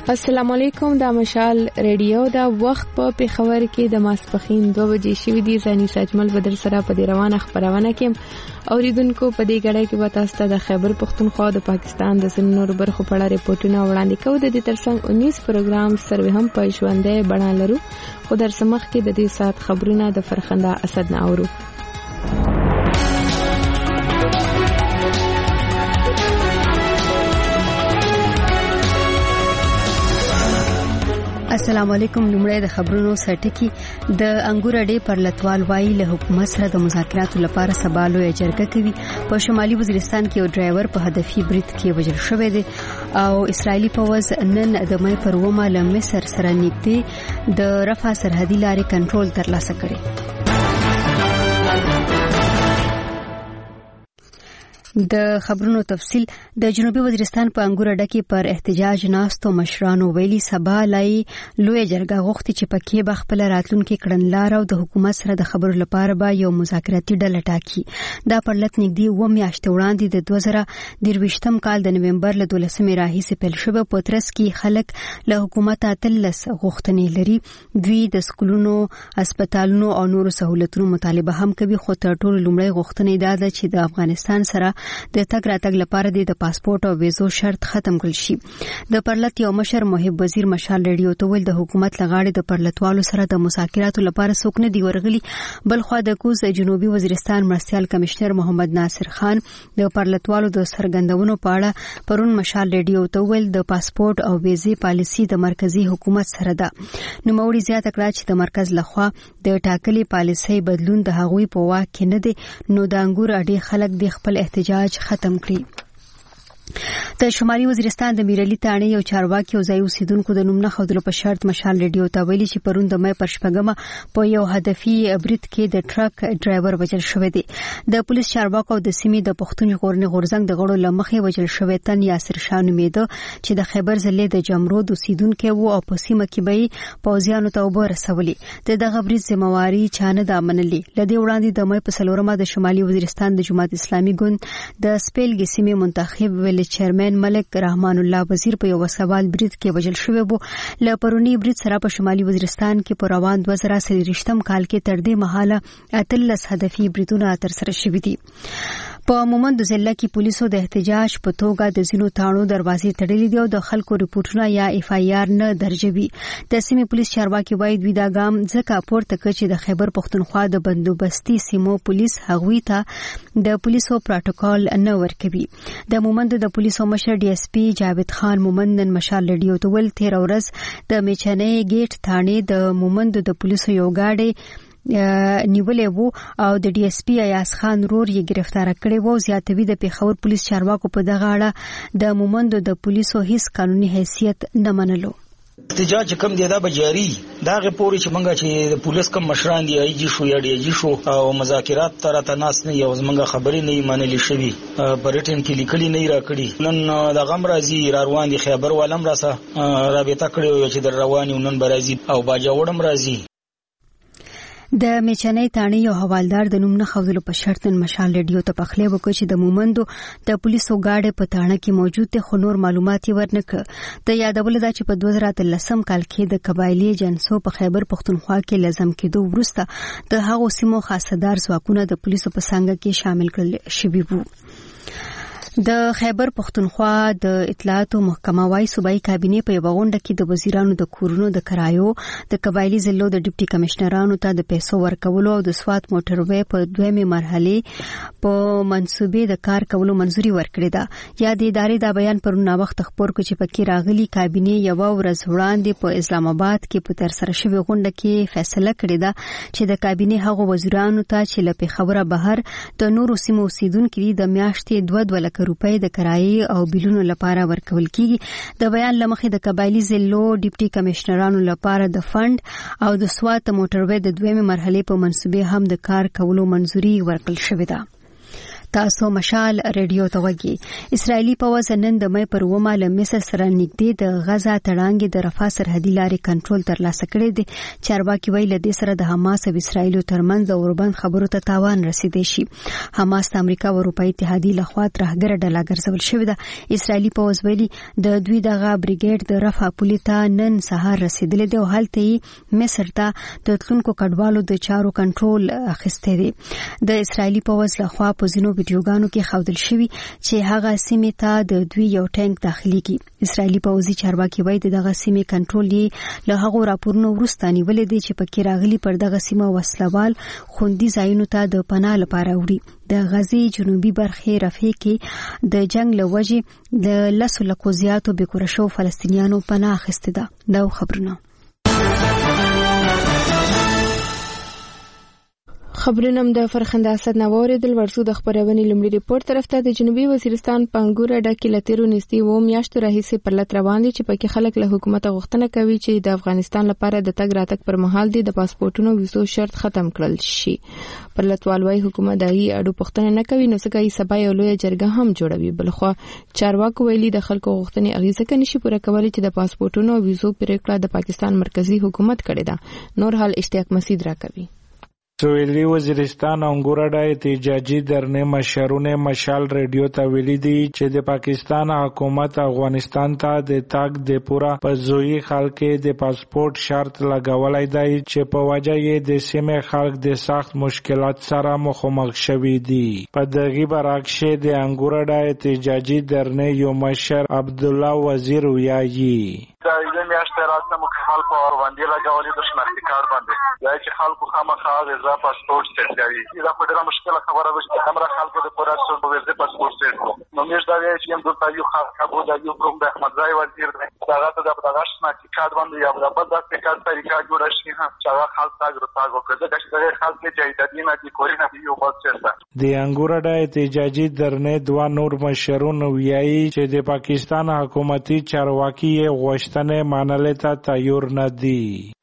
السلام علیکم. دا مشال ریډیو دا وخت په پیښور کې د ماسپخین 2 بجې شوې دي. ځاني ساجمل بدر سره په دې روانه خبرونه کې اوریدونکو په دې غړای کې وتا ست د خیبر پختونخوا د پاکستان د سنور برخو په اړه ریپورتونه وړاندې کوي. د دې ترڅنګ 19 پروګرام سروي هم په ژوندې بڼه لرو. خو در سمخ کې د دې سات خبرونه د فرخنده اسد نه اورو. السلام علیکم. لومړی د خبرونو سرټکی. د انګور اډې پر لټوال وایي له حکومت سره د مذاکراتو لپاره سبالو جرګه کوي. په شمالي وزیرستان کې یو ډرایور په هدفي برید کې وژل شوی دی او اسرایلی پوځ نن د مې پر ومه له مصر سره نږدې د رفح سرحدي لارې کنټرول ترلاسه کړي. د خبرونو تفصیل. د جنوبي وزیرستان په انګور اډه کې پر احتجاج ناستو مشرانو ویلي سبا لای لوی جرګه غوښتي چې پکې به خپل راتلونکي کړنلار او د حکومت سره د خبرو لپاره به یو مذاکراتي ډله ټاکي. دا پر لټ نږدې 2 میاشتې وړاندې د 2023 کال د نومبر له 12 راهیسې پیل شوه. په ترڅ کې خلک له حکومت اتلس غوښتنې لري. دوی د سکولونو، هسپتالونو او نورو سہولتونو مطالبه هم کوي. خو تر ټولو لومړی غوښتنه دا ده چې د افغانستان سره د تګ راتګ لپاره د پاسپورت او ویزو شرط ختم کړل شي. د پرلط یو مشر محب وزیر مشال ریډیو ته ویل د حکومت لغاړي د پرلطوالو سره د مذاکراتو لپاره څوک نه دی ورغلي. بل خو د کوز جنوبي وزیرستان مرستيال کمشنر محمد ناصر خان د پرلطوالو د سرګندونو په اړه پرون مشال ریډیو ته ویل د پاسپورت او ویزې پالیسي د مرکزی حکومت سره ده. نو موري زیاته کړه چې د مرکز لخوا د ټاکلي پالیسي بدلون د هغوی په واک کې نه دی. نو د انګور اډې خلک د خپل احتجاج ختم کړي. د شمالي وزیرستان د میرلی تاڼې یو چارواکي او ځای اوسیدونکو د نوم نه ښودلو په شرط مشال ریډیو ته ویلي چې پرون د مې پر شپږمه په یو هدفي برید کې د ټرک ډرایور وژل شوی دی. د پولیس چارواکو د سیمې د پښتون ژغورنې غورځنګ د غړو لمخې وژل شوی تن یاسر شاه نومېده چې د خیبر ضلع د جمرود اوسیدونکو وو او په سیمه کې به پوځیانو ته اوبه رسولي. دغه برید ذمہواری چانه د منلي. لدې وړاندې د مې په سلورمه د شمالي وزیرستان د جماعت اسلامي ګوند د سپیلګي سیمې منتخب ویل چیرمن ملک رحمان الله وزیر په یو سوال برید کې وژل شوی وو. له پرونی برید سره په شمالي وزیرستان کې په روان 2023 کال کې تر دې مهاله اتلس هدفي بریدونه ترسره شوي دي. په مومند ضلع کې پولیسو د احتجاج په توګه د زینو تاڼو دروازې تړلې دي او د خلکو رپورټونه یا اف ای آر نه درجوي. د سیمې پولیس چارواکي وایي دوی دا ګام ځکه پورته کړ چې د خیبر پختونخوا د بندوبستي سیمو پولیس هغوی ته د پولیسو پروتوکول نه ورکوي. د مومند د پولیسو مشر ډي اس پی جاوید خان مومند نن مشال ریډیو ته ول 13 ورځ د میچنې گیټ تاڼې د مومند د پولیسو یو گاډي نیولې وو او د ډي اس پی ایاز خان رور یې گرفتار کړی وو. زیاتوي د پیښور پولیس چارواکو په دغه اړه د مومند د پولیسو هیڅ قانوني حیثیت نه منلو. احتجاج کم دی دا بجاری دا غپوري چې منګه چې د پولیس کم مشران دی ای جی شو یا ډی جی شو او مذاکرات تر تناس نه یو منګه خبرې نه منلې شوی برټن کې لیکلي نه را کړی. نن د غم راځي روان دي خیبر والم راسه رابطه کړی چې در رواني نن برازي او باجوړم راځي. د میچنې تاڼې یو حوالدار د نوم نه ښودلو په شرط مشال ریډیو ته پخلی وکړ چې د مومندو د پولیسو گاډي په تاڼه کې موجود دي خو نور معلومات یې ورنکړه. د یادول دا چې په 2013 کال کې د قبایلی جنسو په خیبر پختونخوا کې لازم کېدو وروسته د هغو سیمو خاصدار ځواکونه د پولیسو په څنګه کې شامل کړل شوي وو. د خیبر پختونخوا د اطلاعاتو محکمه وايي صوبایي کابینه په یو غونډه کې د وزیرانو د کورونو د کرایو د قبایلی ضلعو د ډیپټي کمشنرانو ته د پیسو ورکولو او د سوات موټروي په دویمه مرحله په منسوبې د کار کولو منځوري ورکړه ده. یا د ادارې دا بیان پرونه وخت خبر کو چې پکې راغلي کابینه یو ورځ وړاندې په اسلام آباد کې په تر سره شوی غونډه کې فیصله کړې ده چې د کابینه هغو وزیرانو ته چې له پیښور بهر د نورو سیمو اوسیدونکو د میاشتې 2 لک روپۍ د کرایي او بیلونو لپاره ورکول کیږي. د بیان لمخې د قبایلی ضلعو ډیپټي کمشنرانو لپاره د فند او د سوات موټروي د دویمه مرحله په منسوبې هم د کار کولو منځوري ورکړل شوې ده. تاسو مشال ریډیو ته وګورئ. اسرایلی پوځ نن د مې پر ومه له مصر سره نږدې د غزا تړانګې د رفح سرحدي لارې کنټرول ترلاسه کړی دی. چارواکي ویل د دې سره د حماس او اسرایل ترمنځ د اوربند خبرو ته تاوان رسیدي شي. حماس د امریکا او اروپאי اتحادیې لخوا ترهګر ډله ګرځول شوې ده. اسرایلی پوځ ویلي د دوی دغه بریګیډ د رفح پولې ته نن سهار رسیدلی دی او هلته مصر ته د تلونکو کډوالو د چارو کنټرول اخیستی دی. د اسرایلی پوځ لخوا په ځینو ویډیوګانو کې ښودل شوی چې هغه سیمې ته د دوی یو ټانک داخليږي. اسرایلی پوځي چارواکي وایي دغه سیمې کنټرول یې له هغو راپورونو وروسته نیولې دي چې پکې راغلي پر دغه سیمه وسلوال خوندي ځایونو ته د پناه لپاره وړي. د غزې جنوبي برخې رفح کې د جنگ له وجې د 10 لکو زیاتو بېکوره شوو فلسطینیانو پناه اخیستې ده. دا خبرونه خبرونه د فرخنده اسد نووریدل ورسو د خبرونې لومړي ریپورت طرف ته د جنوبي وزیرستان پنګوره ډکه لتیرو نږدې و میاشتو راهیسې پر لټ روان دي چې پکې خلک له حکومت غوښتنه کوي چې د افغانستان لپاره د تګ راتګ پر مهال د پاسپورتونو ویزو شرط ختم کړل شي. پر لټوالوي حکومت دایي اډو پښتنه نه کوي نو څنګه یې سبا یو لوی جرګه هم جوړوي. بلخو چارواکو ویلي د خلکو غوښتنې اغیزه کوي نشي پوره کولای چې د پاسپورتونو ویزو پریکړه د پاکستان مرکزی حکومت کړي ده. نور حال اشتیاق مسعود راکوي. سویلی وزیرستان انګورډا احتجاجي درنه مشرونه مشال ریډیو ته ویلي دي چې د پاکستان حکومت افغانستان ته د تاګ د پورا پزوی خلک د پاسپورت شرط لګولای دی چې په وجه یې د سیمه خلک د سخت مشکلات سره مخامخ شوي دي. په دغه برعکس د انګورډا احتجاجي درنه یو مشر عبد الله وزیر ویایي دا یې میاشته راځه مکمل په باندې لګولې د شناختی کارت باندې دا چې خلکو خامخا د پاسپورت سیټ کوي. دا په ډېره مشکله خبره ده چې همرا خلکو د پوره څو ویزه پاسپورت سیټ نو موږ دا وایي چې هم د تایو خلکو د یو کوم د احمد ځای وزیر دی دا ته د شناختی کارت باندې یا د بل د کارت طریقه جوړ شي هم چې هغه خلک تاګ وکړي دا چې خلک چې ایدادینه دي کورینه یو بل څه د انګورډا احتجاجي درنه دوه نور مشرون ویایي چې د پاکستان حکومتي چارواکي غوښتنه منلې ته تیار نه دي.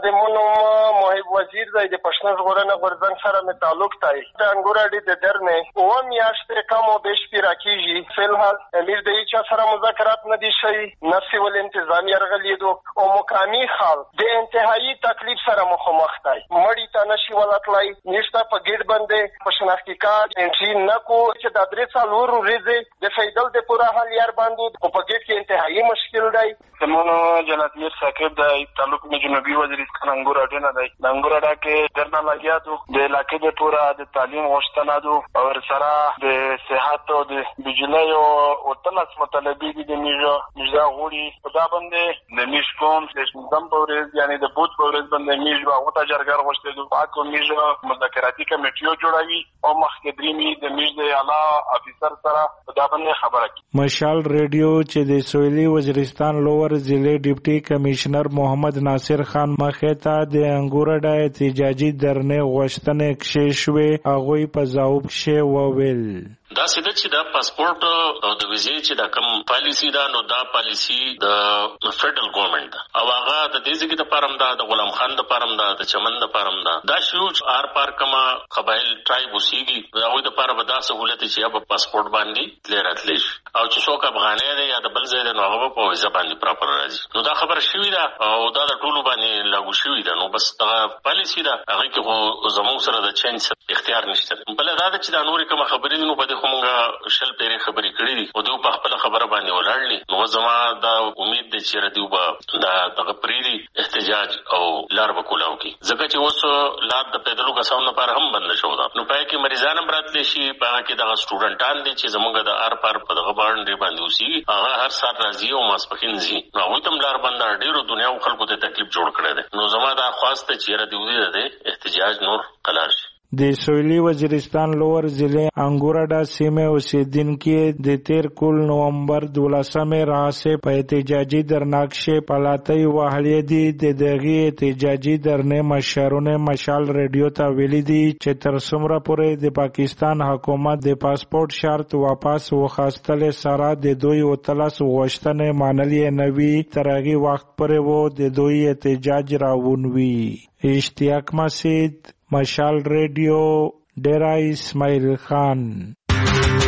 وزیر د پښتون ژغورنې غورځنګ سره مې تعلق دی. د انګورډا د درنه او میاشتې کم او بیش پیراکیږي. فلحال امیر د هیڅ سره مذاکرات نه دي شوي نه سیول انتظامی رغلیدو او مقامی خال د انتهایی تکلیف سره مخامخ دی. مړی ته نشي ولاتلای نشته په ګډ باندې په شناختی کارت انټری نه کو چې د درې څلور ورځې د فیدل د پورا حال یار باندې په ګډ کې انتهایی مشکل دی. زمونږ جناب میر ساکب د تعلق می جنوبي وزیرستان انګورډا نه دی. انګورډا کې درنه لګیا دو د علاقې د پورا د تعلیم غوښتنه دو او سره د صحت او د بجلی او تلس مطالبه دي د میجا غوړي په دا باندې د میش کوم د دم پورز یعنی د بوت پورز باندې میج او ته جرګر غوښته دو پاکو میج مذاکراتي کمیټیو جوړوي او مخکدريمي د میج د اعلی افیسر سره په دا باندې خبره کوي. مشال ریډیو چې د سویلی وزیرستان لوور ضلع ډیپټي کمشنر محمد ناصر خان مخه د انګورډا احتجاجي درنه غوښتنه کښې شوې هغوی په ځواب کښې وویل دا سیده چې دا پاسپورت او د ویزې چې دا کوم پالیسی دا نو دا پالیسی د فدرل ګورنمنت دا او هغه د دې ځکه د پارم دا د غلام خان د پارم دا د چمن د پارم دا شوچ آر پار کما قبایل ټرایب وسیږي دا وي د پاره به دا سہولت چې یا په پاسپورت باندې لراتلی او چې څوک افغاني دی یا د بل ځای د نوغه په ویزه باندې پراپر راځي نو دا خبره شوې ده او دا د ټولو باندې لاګو شوې ده نو بس دا پالیسی دا هغه کې زموږ سره د چینج اختیار نشته بل دا چې دا نور کوم خبرې نو په همغه شل پیری خبرې کړې دي او دوی په خپل خبره باندې ولاړلې نو زما دا امید ده چې ردیو به دا دغه پریری احتجاج او لار وکولاو کی ځکه چې اوس لار د پیدلو کسانو لپاره هم بند شو دا نو پای کې مریضان هم راتلی شي پای کې دغه سټوډنټان دي چې زموږ د ار پار په دغه باندې اوسي هغه هر سات راځي او ماسپخین زی نو هغه تم لار بند ډیرو دنیا او خلکو ته تکلیف جوړ کړی دی نو زما دا خواسته چې ردیو دي احتجاج نور قلار شي د سویلی وزیرستان لوور ضلع انګورډا سیمه اوسیدونکو د 13 نومبر 12 راځي په احتجاجي درناکشه پلاتای وهلې دي د دغه احتجاجي درنه مشرونه مشال ریډیو ته ویلي دي چې تر څومره پورې د پاکستان حکومت د پاسپورت شرط واپس وخاستل سره د دوی او تلس غوښتنه منلې نوي ترغي وخت پرې وو د دوی احتجاج راوونوي. اشتیاق مسعود مشال ریډیو ډیرا اسماعیل خان.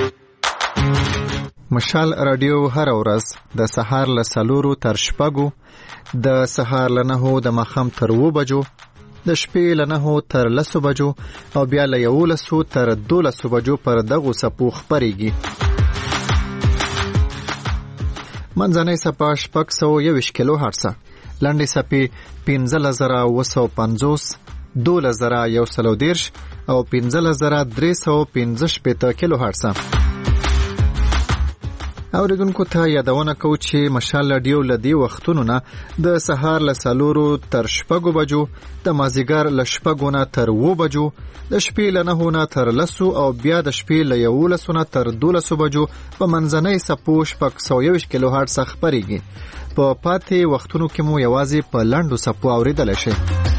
مشال رادیو هر ورځ د سهار له 4 تر 6، د سهار له 9 د ماښام تر 2 بجو، د شپې له 9 تر 10 بجو او بیا له 11 تر 12 بجو پر دغو څپو خپرېږي. منځنۍ څپه 621 کیلو هرتز، لنډې څپې 15950، 12130 او 15315 کیلو هرتز. اوریدونکو ته یادونه کوو چې مشال رادیو له دې وختونو نه د سهار له 4 تر 6 بجو، د مازیګر له 6 نه تر 2 بجو، د شپې له 9 نه تر 10 او بیا د شپې له 11 نه تر 12 بجو په منځنۍ څپو 621 کیلو هرتز خپرېږي. په پاتې وختونو کې مو یوازې په لنډو څپو اوریدلی شي.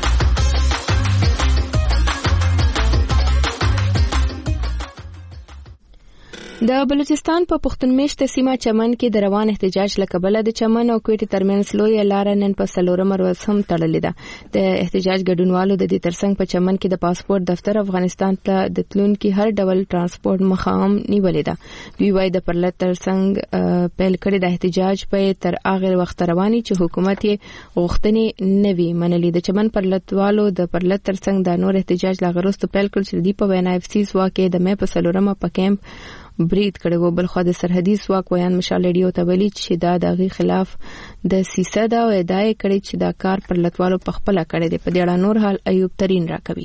د بلوچستان په پښتون میشته سیمه چمن کې د روان احتجاج له کبله د چمن او کوټې ترمنځ لویه لاره نن په 4 ورځ هم تړلې ده. د احتجاج ګډونوالو د دې ترڅنګ په چمن کې د پاسپورت دفتر افغانستان ته د تلونکو هر ډول ترانسپورت مخه هم نیولې ده. دوی وايي د پرلط ترڅنګ پیل کړي د احتجاج په تر اخر وخت رواني چې حکومت یې غوښتنې نوي منلې. د چمن پرلطوالو د پرلط ترڅنګ د نور احتجاج لاغروست پیل کړ چې د په وینا اف سی واکه د مې په 4 په کیمپ برید کړو. بلخو د سرحدي ځواک ویان مشال رادیو ته ویلي چې دا دغه خلاف د سیاست او ادعای کړي چې دا کار پر لټوالو په خپل کړي دی. په دې اړه نور حال ایوب ترين راکوي.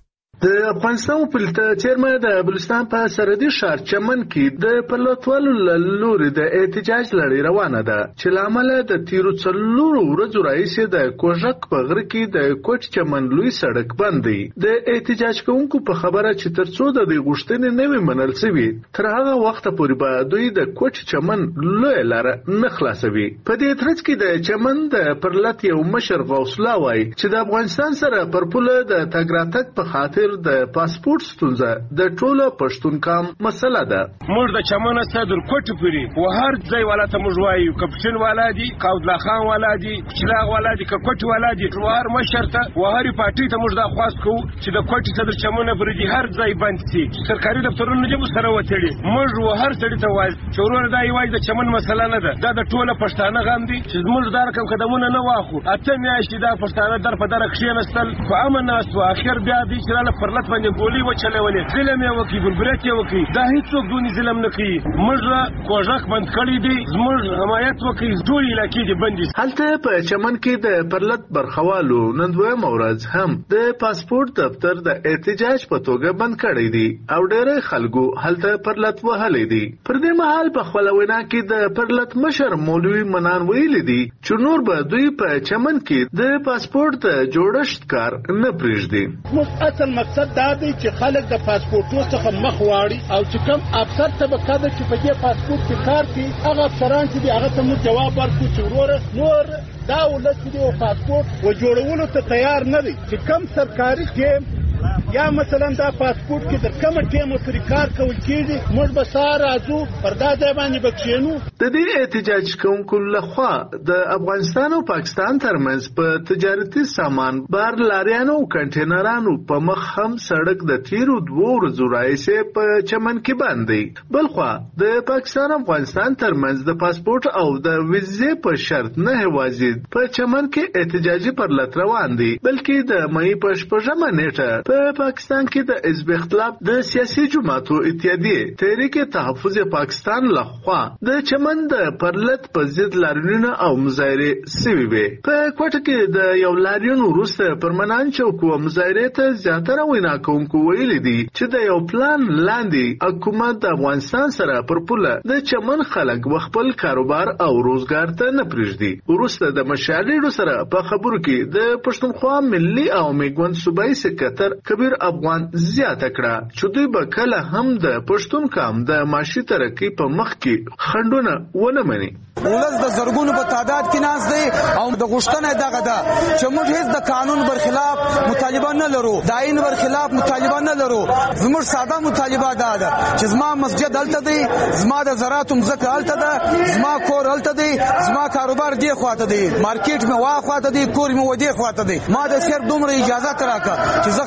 د افغانستان په چیرمن د بلوچستان په سرحدي ښار چمن کې د پرلطوالو لوري د احتجاج لړۍ روانه ده چې لامل د تیرو 4 ورځو راهیسې د کوژک په غره کې د کوټ چمن لوی سړک بند دی. د احتجاج کوونکو په خبره چې ترڅو د غوښتنې نوي منل شوي تر هغه وخت پورې به دوی د کوټ چمن لوی لاره نه خلاصوي. په دې ترڅ کې د چمن د پرلط یو مشر غوث الله وایي چې د افغانستان سره پر پوله د تګ راتګ په خاطر د پاسپورت ستونزه د ټولو پښتون کام مسله ده. موږ د چمن صدر کوټ پوری و هر ځای والا ته موږ وایو کپشن والا دي، قاودلا خان والا دي، چراغ والا دي، کوټ والا دي، هر مشر ته و هر پارټي ته موږ دا خواست کوو چې د کوټ صدر چمن پوری هر ځای بند شي، سرکاري دفترونه دې سره وتړي. موږ و هر ځای ته وایو چې ورور دا یوای د چمن مسله نه ده، دا د ټولو پښتانه غم دي چې موږ دا رقم قدمونه نه واخو. اته میاشتې دا پښتانه در په در کښینستل په امن ناس او اخر بیا دې چې پرلط باندې ګولې وچلولې، ظلم یې وکړي، ګلبرت یې وکړي. دا هیڅوک دونی ظلم نه کوي. موږ کوژک بند کړی دی، موږ حمایت وکړي، ټول علاقې دې بندي. هلته په چمن کې د پرلط برخوالو نن دویم ورځ هم د پاسپورت دفتر د احتجاج په توګه بند کړی دی او ډېر خلکو هلته پرلط وهلې دي. پر دې مهال په خپل وینا کې د پرلط مشر مولوي منان ویلي دي چې نور به دوی په چمن کې د پاسپورت جوړښت کار نه پرېږدي. اصل مقصد دا دی چې خلک د پاسپورتو څخه مخ واړي او چې کوم افسر طبقه ده چې په دې پاسپورت کې کار کوي هغه افسران چې هغه ته موږ جواب ورکړو چې وروره نور دا ولس چې د پاسپورت و جوړولو ته تیار نه دی چې کوم سرکاري ټیم یا مثلا دا پاسپورت کې د کومه ټیمو پرې کار کول کېږي موږ به سهار راځو پر دا ځای باندې به کښېنو. د دې احتجاج کوونکو لخوا د افغانستان او پاکستان ترمنځ په تجارتي سامان بار لاریانو او کنټینرانو په مخ هم سړک د تیرو 2 ورځو راهیسې په چمن کې بند دی. بلخوا د پاکستان او افغانستان ترمنځ د پاسپورت او د ویزې په شرط نه یوازې په چمن کې احتجاجي پرلط روان دی بلکې د مې په 6 نیټه په پاکستان کې د حزب اختلاف د سیاسي جماعتو اتحادیه تحریک تحفظ پاکستان لخوا د چمن د پرلط په ضد لاریونونه او مظاهرې سوي وي. په کوټه کې د یو لاریون وروسته پرمنان چوک او مظاهرې ته زیاتره وینا کوونکو ویلي دي چې د یو پلان لاندې حکومت د افغانستان سره پر پوله د چمن خلک خپل کاروبار او روزګار ته نه پرېږدي. وروسته د مشالېړو سره په خبرو کې د پښتونخوا ملي او میګوند صوبایي سکرټر کبیر افغان زیاته کړه چې دوی به کله هم د پښتون قام د معاشي ترقۍ په مخ کې خنډونه ونه مني. ولس د زرګونو په تعداد کې ناز دی او د غوښتنه دغه ده چې موږ هیڅ د قانون برخلاف مطالبه نه لرو، د آئین برخلاف مطالبه نه لرو. زموږ ساده مطالبه ده چې زما مسجد هلته دی، زما د زراعتو مځکه هلته ده، زما کور هلته دی، زما کاروبار دې خواته دی، مارکیټ مې وا خواته دی، کور مې و دې خواته دی. ما د صرف دومره اجازه راکړه چې زه خپل کور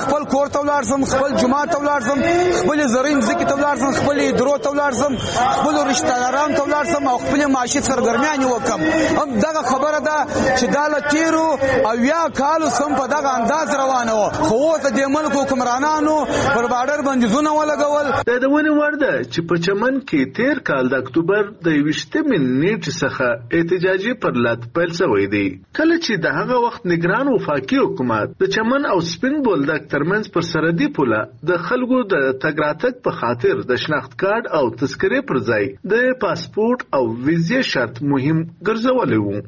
کور ته ولاړ سم، خپل جماعت ته ولاړ سم، خپل زرین ځکه ته ولاړ سم، خپل درو ته ولاړ سم، خپل رشتہ داران ته ولاړ سم او خپل معاشي سرګرمیان وکم. هم دغه خبره ده چې دا لتیرو او یا کالو سم په دغه انداز روانه و، خو ته د ملک حکمرانانو پر بارډر باندې زونه ولګول. د ونی ورده چې په چمن کې تیر کال د اکتوبر د 20 نیټې څخه احتجاجي پرلط پیل شوی دی، کله چې د هغه وخت نگران وفاقي حکومت د چمن او سپین بولدک ترمنځ پر سرحدي پوله د خلکو د تګ راتګ په خاطر د شناخت کارت او تذکرې پر ځای د پاسپورت او ویزې شرط مهم ګرځولی وو.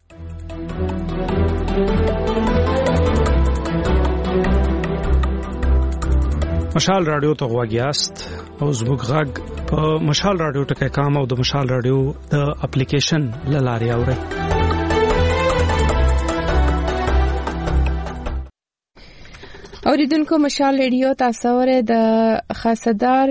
مشال رادیو ته غواګیاست او زموږ غږ په مشال رادیو ټکی کام او د مشال رادیو د اپلیکیشن لارې اورئ. اوریدونکو مشال ریډیو تاسو ورې د خاصدار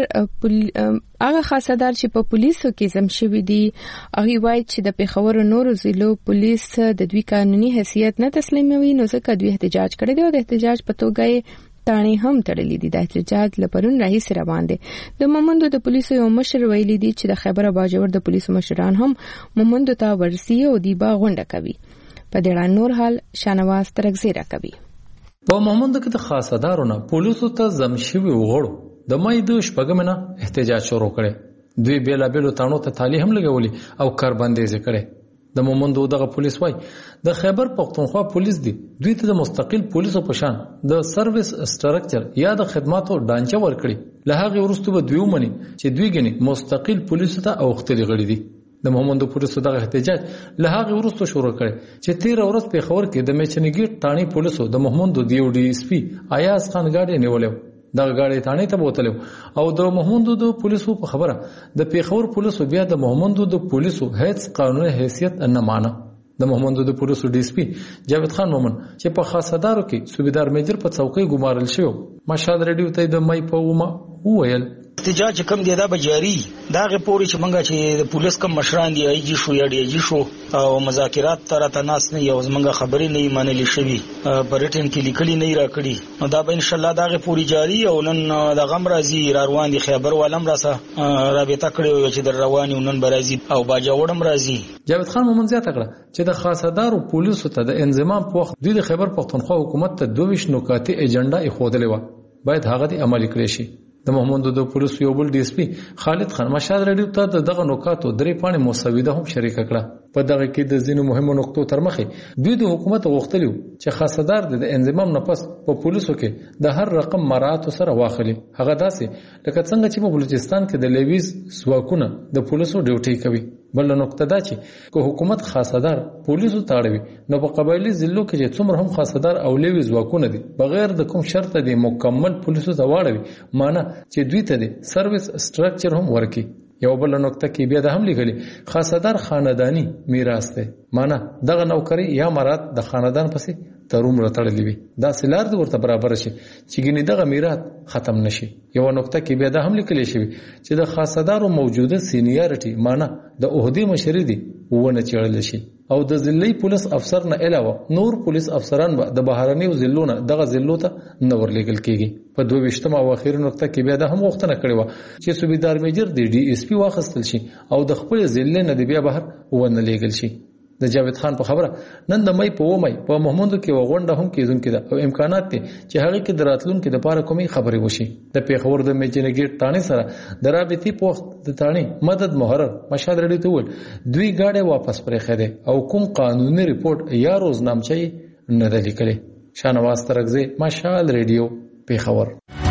هغه خاصدار چې په پولیسو کې زم شوی دی هغه وایي چې د پیښور نورو ضلعو پولیس د دوی قانوني حیثیت نه تسلیموي، نو ځکه دوی احتجاج کړی دی او د احتجاج په توګه تانې هم تړلې دي. د احتجاج لپاره راهیسې روان دي. د مومندو د پولیسو یو مشر ویلي دی چې د خیبر باجوړ د پولیسو مشران هم مومندو ته ورسي او دی با غونډه کوي. په دې اړه نور حال شانواز ترغزی را کوي. په مومندو کې د خاصدارونو پولیسو ته زمشوي وغړو د مې د شپږمنه احتجاج شروع کړي. دوی بیلابیلو تانو ته تالی هم لګولي او کاربندیز کړي. د مومندو دغه پولیس وای د خیبر پختونخوا پولیس دی دوی ته د مستقل پولیسو په شان د سرویس سټرکچر یا د خدماتو ډانچه ورکړي. له هغه وروسته به دوی ومني چې دوی ګني مستقل پولیسو ته اوختلي غړي دي. د مومندو پولیسو دغه احتجاج له هغه وروسته شروع کړي چې 13 ورځ په خبر کې د میچنګي ټانی پولیسو د محمود دیو ډي اس پی ایاز خان گاډي نیولې. دا غاړې ټانی ته بوتلو او د محمود د پولیسو په خبره د پیښور پولیسو بیا د محمود د پولیسو هیڅ قانوني حیثیت نه مانه. د محمود د پولیسو ډي اس پی جاوید خان مومن چې په خاصدارو کې صوبیدار میجر په څوکۍ ګمارل شو مشهد ریډیو ته د مې په ومه وویل احتجاج کم دی دا به جاری دا غپوري چې منګه چې د پولیس کم مشران دی ای جی شو یا ډی جی شو او مذاکرات تر تناس نه یو زمنګه خبرې نه منلې شوی برټن کې لیکلي نه راکړي نو دا به ان شاء الله دا غپوري جاری او نن د غم راځي روان دي خبر ولم راسه رابطه کړو چې در رواني نن برازي او باجوړم راځي. جاوید خان مومن زیاته کړه چې د خاصدارو پولیسو ته د انضمام په وخت د خیبر پختونخوا حکومت ته 22 نکاتې ایجنډا ایښودلې و باید هغه د عملي کړی شي. د محمود د پولیسو یو بل ډي اس پی خالد خان مشهد ریډیو ته دغه نکاتو درې پاڼې مسوده هم شریک کړه. په دغه کې د ځینو مهمو نقطو تر مخې دوی د حکومت غوښتلو چې خاصدار د انضمام نه پس په پولیسو کې د هر رقم مراعات سره واخلي. هغه داسې لکه څنګه چې په بلوچستان کې د لیویز ځواکونه د پولیسو ډیوټي کوي. بل نقطه دا چې که حکومت خاصدار پولیسو تاړوي نو په قبایلی ضلعو کې چې څومره هم خاصدار او لیویز ځواکونه دي بغیر د کوم شرط د مکمل پولیسو ته واړوي معنی چې دوی ته د سرویس سټرکچر هم ورکي. یو بل نقطه کې بیا د هم لګلي خاصدار خاندانی میراث ده معنی دغه نوکری یا مراد د خاندان پسې تروم راتړلې وي دا سلار د ورته برابر شي چې ګنې دغه میراث ختم نشي. یو نقطه کې بیا د هم لیکل شي چې د خاصدارو موجوده سینیارټي معنی د عہدې مشري دي ونه چړل شي او د ضلعي پولیس افسر نه علاوه نور پولیس افسران به د بهرنیو ضلعونو دغه ضلعو ته نه ورلېږل کیږي. په 22 او اخیری نقطه کې بیا د هم وختونه کړی و چې صوبیدار میجر د ډي اس پی واخستل شي او د خپل ضلع نه دی بیا بهر ونه لېږل شي. د جاوید خان په خبره نن د مې په ومه په محمود کې وغونډه هم کېدونکې ده او امکانات دي چې هغه کې دراتلون کې د پاره کومي خبرې وشي. د پیښور د میچنګي ټانی سره د رابطې په وخت د ټانی مدد محرر مشهد ریډیو ته ول دوی گاډي واپس پرې خېده او کوم قانوني ریپورت یا روزنامچې نه ده لیکلې. شانواز ترغزی مشهد ریډیو پیښور.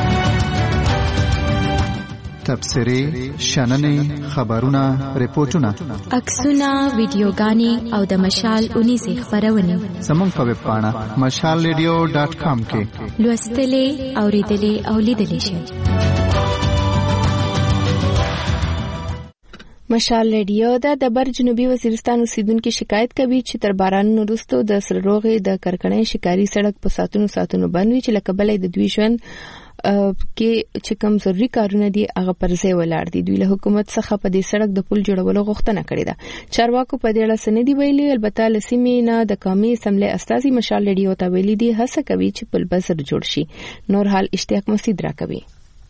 تبصرې شننې خبرونه ریپورتونه عکسونه ویډیوګانې او د مشال 19 خبرونه زموږ په ویب پاڼه mashalradio.com کې لوستلې اوریدلې او لیدلې شئ. مشال ریډیو د بر جنوبي وزیرستان اوسیدونکو شکایت کوي چې تر بارانونو وروسته د سرروغې د کرکنې شکاري سړک په ساتونو بند وي چې لکه بلې د دوی ژوند کې چې کوم ضروري کارونه دي هغه پر ځای ولاړ دي. دوی له حکومت څخه په دې سړک د پل جوړولو غوښتنه کړې ده. چارواکو په دې اړه سندې ویلي، البته لسیمې نه د قومي اسمبلی استازي مشال ریډیو ته ویلي دي هڅه کوي چې پل بزر جوړ شي. نور حال اشتیاق مسعود را کوي.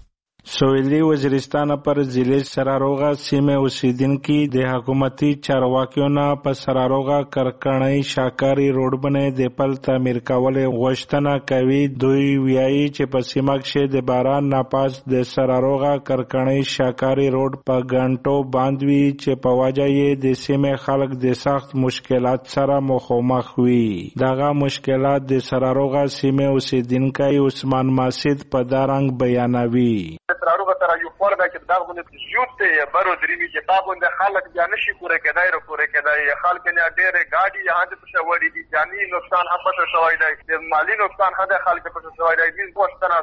سویلی وزیرستان پر ضلع سراروغا سیمه اوسیدونکو د حکومتي چارواکیو نه په سراروغا کرکنۍ شاکاری روډ باندې د پل تعمیر کولو غوښتنه کوي. دوی وایي چې په سیمه کې د باران ناپاس د سراروغا کرکنۍ شاکاری روډ په غنټو باندې وي چې په وجه یې د سیمه خلک د سخت مشکلات سره مخامخ وي. دغه مشکلات د سراروغا سیمه اوسیدونکو عثمان ماسید په دارنګ بیانوي. سراروغه تر یو خور دا چې دا غوښنه زیات ته برو درې چې بابونده خلک بیا نشي پوره کېدای را پوره کېدای. خلک نه ډېر گاډي یاد څه وړي دي جاني نقصان هم پټ شوی دی، مالی نقصان هم خلک پټ شوی دی. دې غوښتنه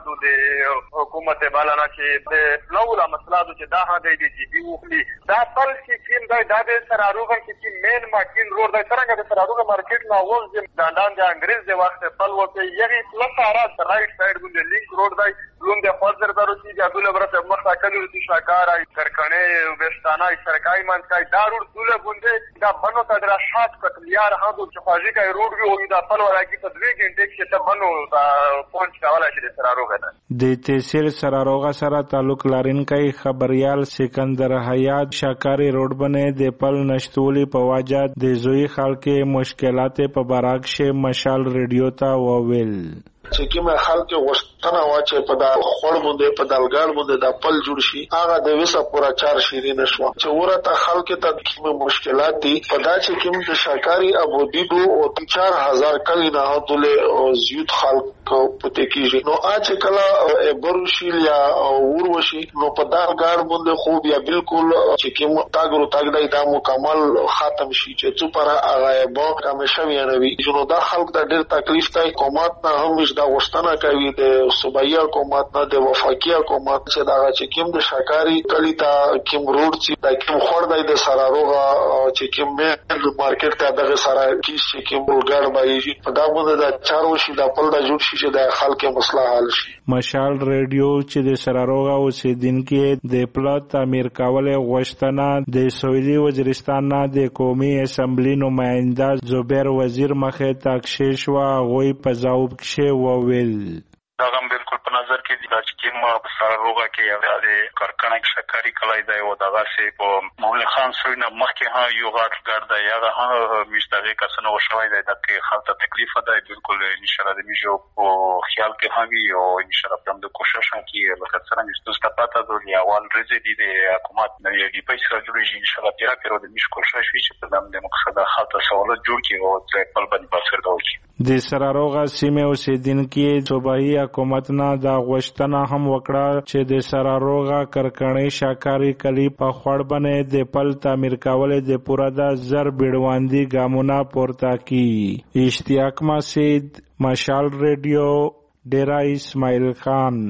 د حکومت بالا چې د لوړه مسله چې دا هدا دي چې دی وخلي دا پل چې دا د سراروغه چې مین ماکین روډ دا څنګه د سراروغه مارکیټ نه وځي داندان د انګريز د وخت پل وته یغي پلس رات رائټ سایډ باندې لینک روډ دی لون د خاطر درو چې د دوله برته مخه کلو د شاکار ای کرکنه وستانه سرکای منځای دارو دوله باندې دا بنو ته در شات کټلیار هغه چې خواږي کوي روډ وی دا پل ورګي په 2 غنټه کې ته بنو دا پونچ کاولا چې سراروغه ده. د تحصیل سراروغه سره تعلق لرونکي خبريال سکندر حیات شاکاری روډ باندې د پل نشټولي په وجه د زوی خلک مشکلات په براکشه مشال ریډیو ته وویل. چې کومه خلک غوښتنه وا چې په دا خور باندې په دالګړ باندې د پل جوړ شي هغه د وسه پورا 4 شیرین شو چې ورته خلک ته کومه مشکلات دي په دا چې کوم د شاکاری ابودیدو او 4000 کلی نه هتله زیات خلک پته کیږي نو اچ کله بروشیل یا وروشي نو په دالګړ باندې خوب یا بالکل چې کوم تاګدای دا مکمل ختم شي چې څو پر هغه به کمشوي نه وي نو دا خلک د ډېر تکلیف ته حکومت نه هم دا غوښتنه کوي د صوبایي حکومت نه د وفاقي حکومت چې دا چې کوم د شاکاری کلی ته کوم روډ چې دا کوم خور د سراروغه چې کوم مارکیټ ته دغه سره چې کوم ګړ بایي په دا باندې دا چارو شي دا پل د جوړ شي چې د خلکو مسله حل شي. مشال ریډیو چې د سراروغه اوسیدونکو د پل تعمیر کولو غوښتنه د سویلي وزیرستان نه د قومي اسمبلی نماینده زبیر وزیر مخه تاکشیش و غوی په ځواب کې وویل. دا هم بالکل په نظر کې د چې ما په سراروغه کې د کارکنه شکاری کلای دی او دغه سي په مولا خان سوینه مخکې ها یو غاټ ګرځي هغه هم مشتري کسنه وشوي دی د خلک تکلیف ده بالکل ان شاء الله د میجو په خیال کې هغه او ان شاء الله هم د کوشش کوي لکه څنګه چې تاسو ته پاته دی اول رزيدي د حکومت نه یې پیسې جوړیږي ان شاء الله تیرا پیرو د میش کوشش وی چې په دام د مقصد خاطر سوالات جوړ کی او د پل باندې باسر دوی د سراروغه سیمه اوسیدونکو صوبایي حکومت نه دا غوښتنه هم وکړه چې د سراروغه کرکنۍ شاکاری کلی په خړ باندې د پل تعمیر کول د پوره د زر بیړواندی ګامونه پورته کی. اشتیاق مسعود مشال ریډیو ډیرا اسماعیل خان.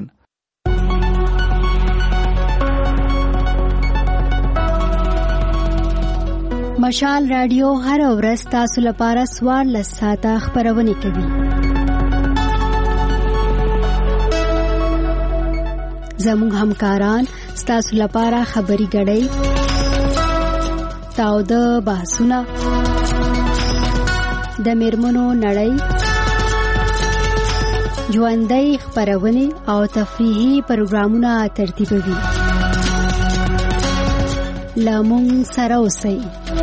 مشال رادیو هر ورځ تاسو لپاره 14 ساعته خبرونه کوي. زموږ همکاران تاسو لپاره خبري غړي تاو د بحثونه د میرمنو نړۍ ژوندۍ خبرونه او تفریحي پروګرامونه ترتیبوي. لامون سره اوسئ.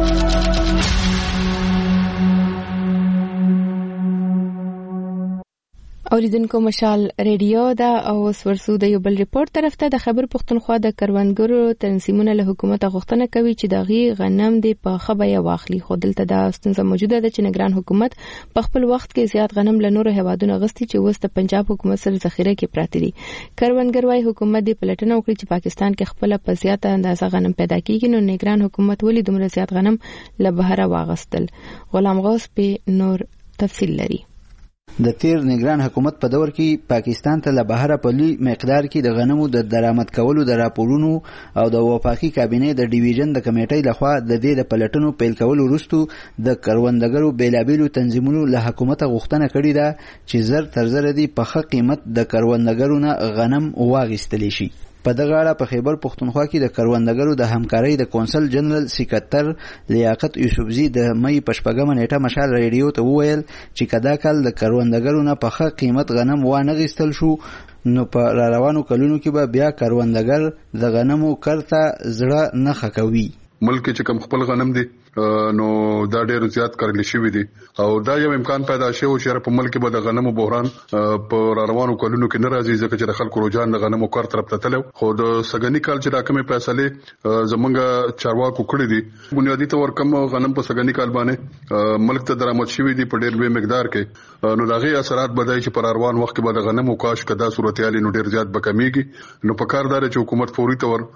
اوریدونکو مشال ریډیو دا او ورسو د یو بل ریپورت طرف ته د خبر پښتونخوا د کروندګرو تنظیمونه له حکومت غوښتنه کوي چې دغه غنم د په خبره واخلي. خو دلته دا ستونزه موجوده ده چې نگران حکومت په خپل وخت کې زیات غنم له نورو هوادونو غوښتي چې وسته پنجاب حکومت سره ذخیره کې پراته دي. کروندګر وايي حکومت د پلټنه وکړي چې پاکستان کې خپل په زیاته اندازه غنم پیدا کیږي نو نگران حکومت ولې دومره زیات غنم له بهره واغستل. غلام غوث په نور تفصیل لري. د تیر نگران حکومت په دور کې پاکستان ته له بهره په لوی مقدار کې د غنمو د درآمد کولو د راپورونو او د وفاقي کابینې د ډیویژن د کمیټې لخوا د دې د پلټنو پیل کولو وروسته د کروندګرو بیلابیلو تنظیمونو له حکومت غوښتنه کړې ده چې زر تر زر دي په ښه قیمت د کروندګرو نه غنم واغیستلی شي. په دغه اړه په خیبر پښتونخوا کې د کروندګرو د همکارۍ د کونسل جنرال سکرټر لیاقت یوسفزي د مې په 4 نیټه مشال ریډیو ته وویل چې کدا کال د کروندګرو نه په ښه قیمت غنم وانه غیستل شو نو په روانو کلونو کې به بیا کروندګر د غنمو کرته زړه نه خکوي. ملک چې کم خپل غنم دي نو دا ډېر زیات کارل شوی دي او دا یو امکان پیدا شوی چې په ملک به د غنمو بحران په روانو کلونو کې ناراضي ځکه چې خلکو رجحان د غنمو کار طرف ته تلو. خو د سګنی کال چې راکمه فیصله زمونږ چارواکو کړی دي بنیادی تور کم غنم په سګنی کال باندې ملک ته درآمد شوی دي په ډېر به مقدار کې نو دغه اثرات بدای چې پر روان وخت کې به د غنمو کاش کدا صورتحال نو ډېر زیات بکمیږي. نو په کاردار چې حکومت فوري تور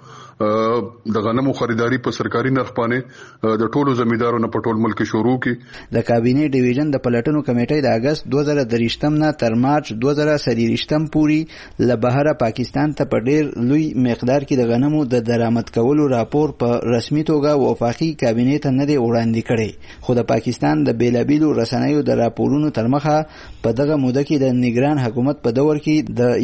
د غنمو خریداري په سرکاري نرخ باندې د ټولو زمیندارو نه په ټول ملک شروع کی. د کابینې ډیویژن د پلټنو کمیټې د اگست 2023 نه تر مارچ 2023 پورې له بهره پاکستان ته په ډېر لوی مقدار کې د غنمو د درآمد کولو راپور په رسمي توګه وفاقي کابینې ته نه دی وړاندې کړی. خو د پاکستان د بیلابیلو رسنیو د راپورونو تر مخه په دغه موده کې د نگران حکومت په دور کې د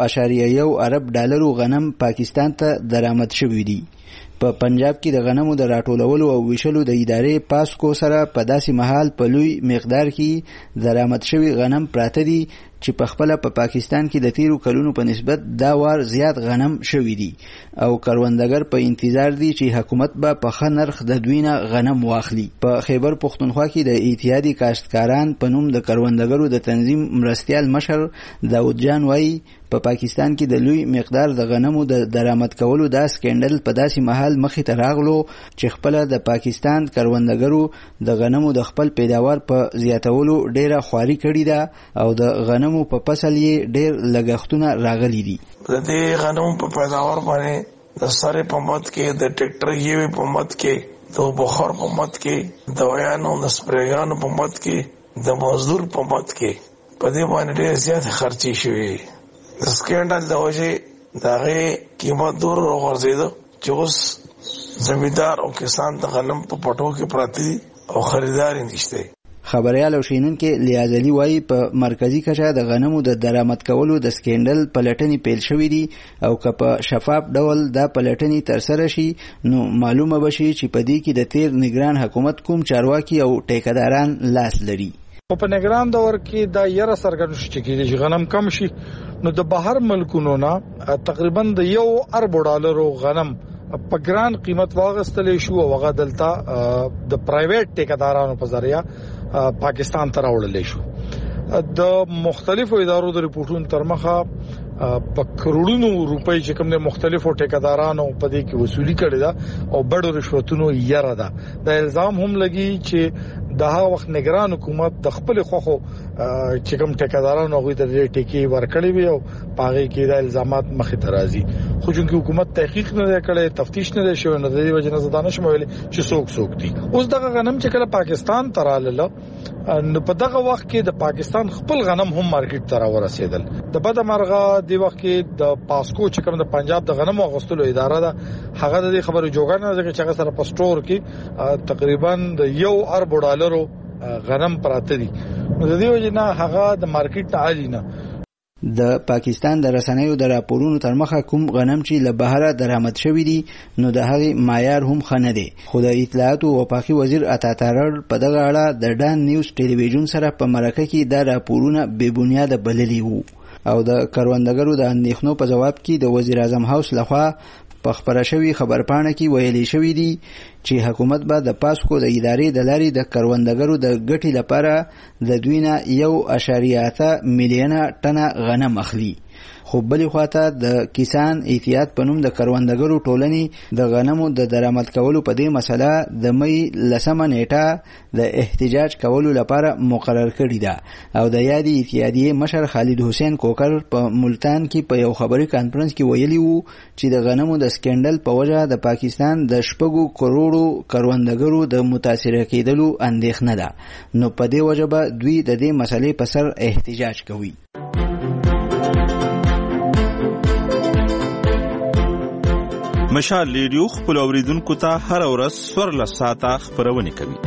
1.1 ارب ډالرو غنم پاکستان ته درآمد شوی دی. په پنجاب کې د غنمو د راټولولو او ویشلو د ادارې پاسکو سره په داسې مهال په لوی مقدار کې درآمد شوی غنم پراته دي چې په خپل په پاکستان کې د تیرو کلونو په نسبت دا وار زیات غنم شوی دي او کروندګر په انتظار دي چې حکومت به په ښه نرخ د دوی نه غنم واخلي. په خیبر پښتونخوا کې د اتحادیې کاشتکاران په نوم د کروندګرو د تنظیم مرستیال مشر داود جان وایي په پاکستان کې د لوی مقدار د غنمو د درآمد کولو دا سکندل په داسې مهال مخې ته راغلو چې خپل د پاکستان کروندګرو د غنمو د خپل پیداوار په زیاتولو ډیره خواري کړې ده او د غنمو په فصل یې ډیر لګښتونه راغلي دي. د دې غنمو په پیداوار باندې د سره په مت کې د ټریکټر یې په مت کې د بخار په مت کې د ویانو د سپریګانو په مت کې د مزدور په مت کې په دې باندې ډیر زیات خرچي شوی. د سکندل د وجه دغه قیمت دور ورزیدو چې اوس زمیندار او کسان د غنم په پټو کې پراته او خریدار نشته. خبريال او شینونکو لیازلی وایي په مرکزی کچه د غنمو د درآمد کولو د سکندل پلټنې پیل شوې دي او که په شفاف ډول دا پلټنې تر سره شي نو معلومه بشي چې په دې کې د تیر نگران حکومت کوم چارواکي او ټیکداران لاس لري. په نگران دور کې دا یره سرګن شي چې غنم کم شي نو د بهر ملکونو نه تقریبا د 1 ارب ډالرو غنم په ګران قیمت واغستل شو او هغه دلته د پرایویټ ټیکدارانو په ذریعہ پاکستان ته راوړل شو. د مختلفو ادارو د ریپورتونو تر مخه په کروڑونو روپۍ چې کوم د مختلفو ټیکدارانو په دې کې وصولي کړي دا او بڑو رشوتونو یره ده. د الزام هم لګي چې د هغه وخت نگران حکومت د خپل خوخو چې کوم ټیکدارانو غوي د ټیکی ورکړي وي او پاغي کې د الزامات مخې ته راځي. خو چې حکومت تحقیق نه کړي تفتیش نه شوی نو د دې وجه نه زدانه شمول چې څوک دي. اوس دغه غنم چې کله پاکستان ته رااله نو په دغه وخت کې د پاکستان خپل غنم هم مارکیټ ته راورسېدل. د بده مرغه د وخت کې د پاسکو چې کوم د پنجاب د غنمو غوښتلو اداره ده هغه د خبرو جوګانه ځکه چې هغه سره په سٹور کې تقریبا د 1 ارب ډالرو غنم پراته دي نو د دې وجه نه هغه د مارکیټ ته عالی نه. د پاکستان د رسنیو د راپورونو تر مخه کوم غنم چې له بهره درآمد شوی دي نو د هغې معیار هم ښه نه دی. خو د اطلاعات او وفاقي وزیر عطاتارر په دغه اړه د ډان نیوز ټلویزیون سره په مرکه کې دا راپورونه بې بنیاده بللي وو او د کروندګرو د اندېښنو په جواب کې د وزیر اعظم هاوس لخوا په خبره شوی خبرپاڼه کې ویلي شوی دی چې حکومت به د پاسکو د ادارې د لارې د کروندګرو د ګټې لپاره د دوی نه 1.8 میلیونه ټنه غنم اخلي. خو بلې خواته د کسان احتیاط په نوم د کروندګرو ټولنې د غنمو د درآمد کولو په دې مسله د مې 10 نیټه د احتجاج کولو لپاره مقرر کړې ده او د یادې اتحادیې مشر خالد حسین کوکر په ملتان کې په یو خبري کانفرنس کې ویلي وو چې د غنمو د سکینډل په وجه د پاکستان د 6 کروڑو کروندګرو د متاثر کېدلو اندېښنه ده، نو په دې وجه به دوی د دې مسلې په سر احتجاج کوي. مشال ریډیو خپل اوریدونکو ته هر ورځ 14 ساعته خبرونه کوي.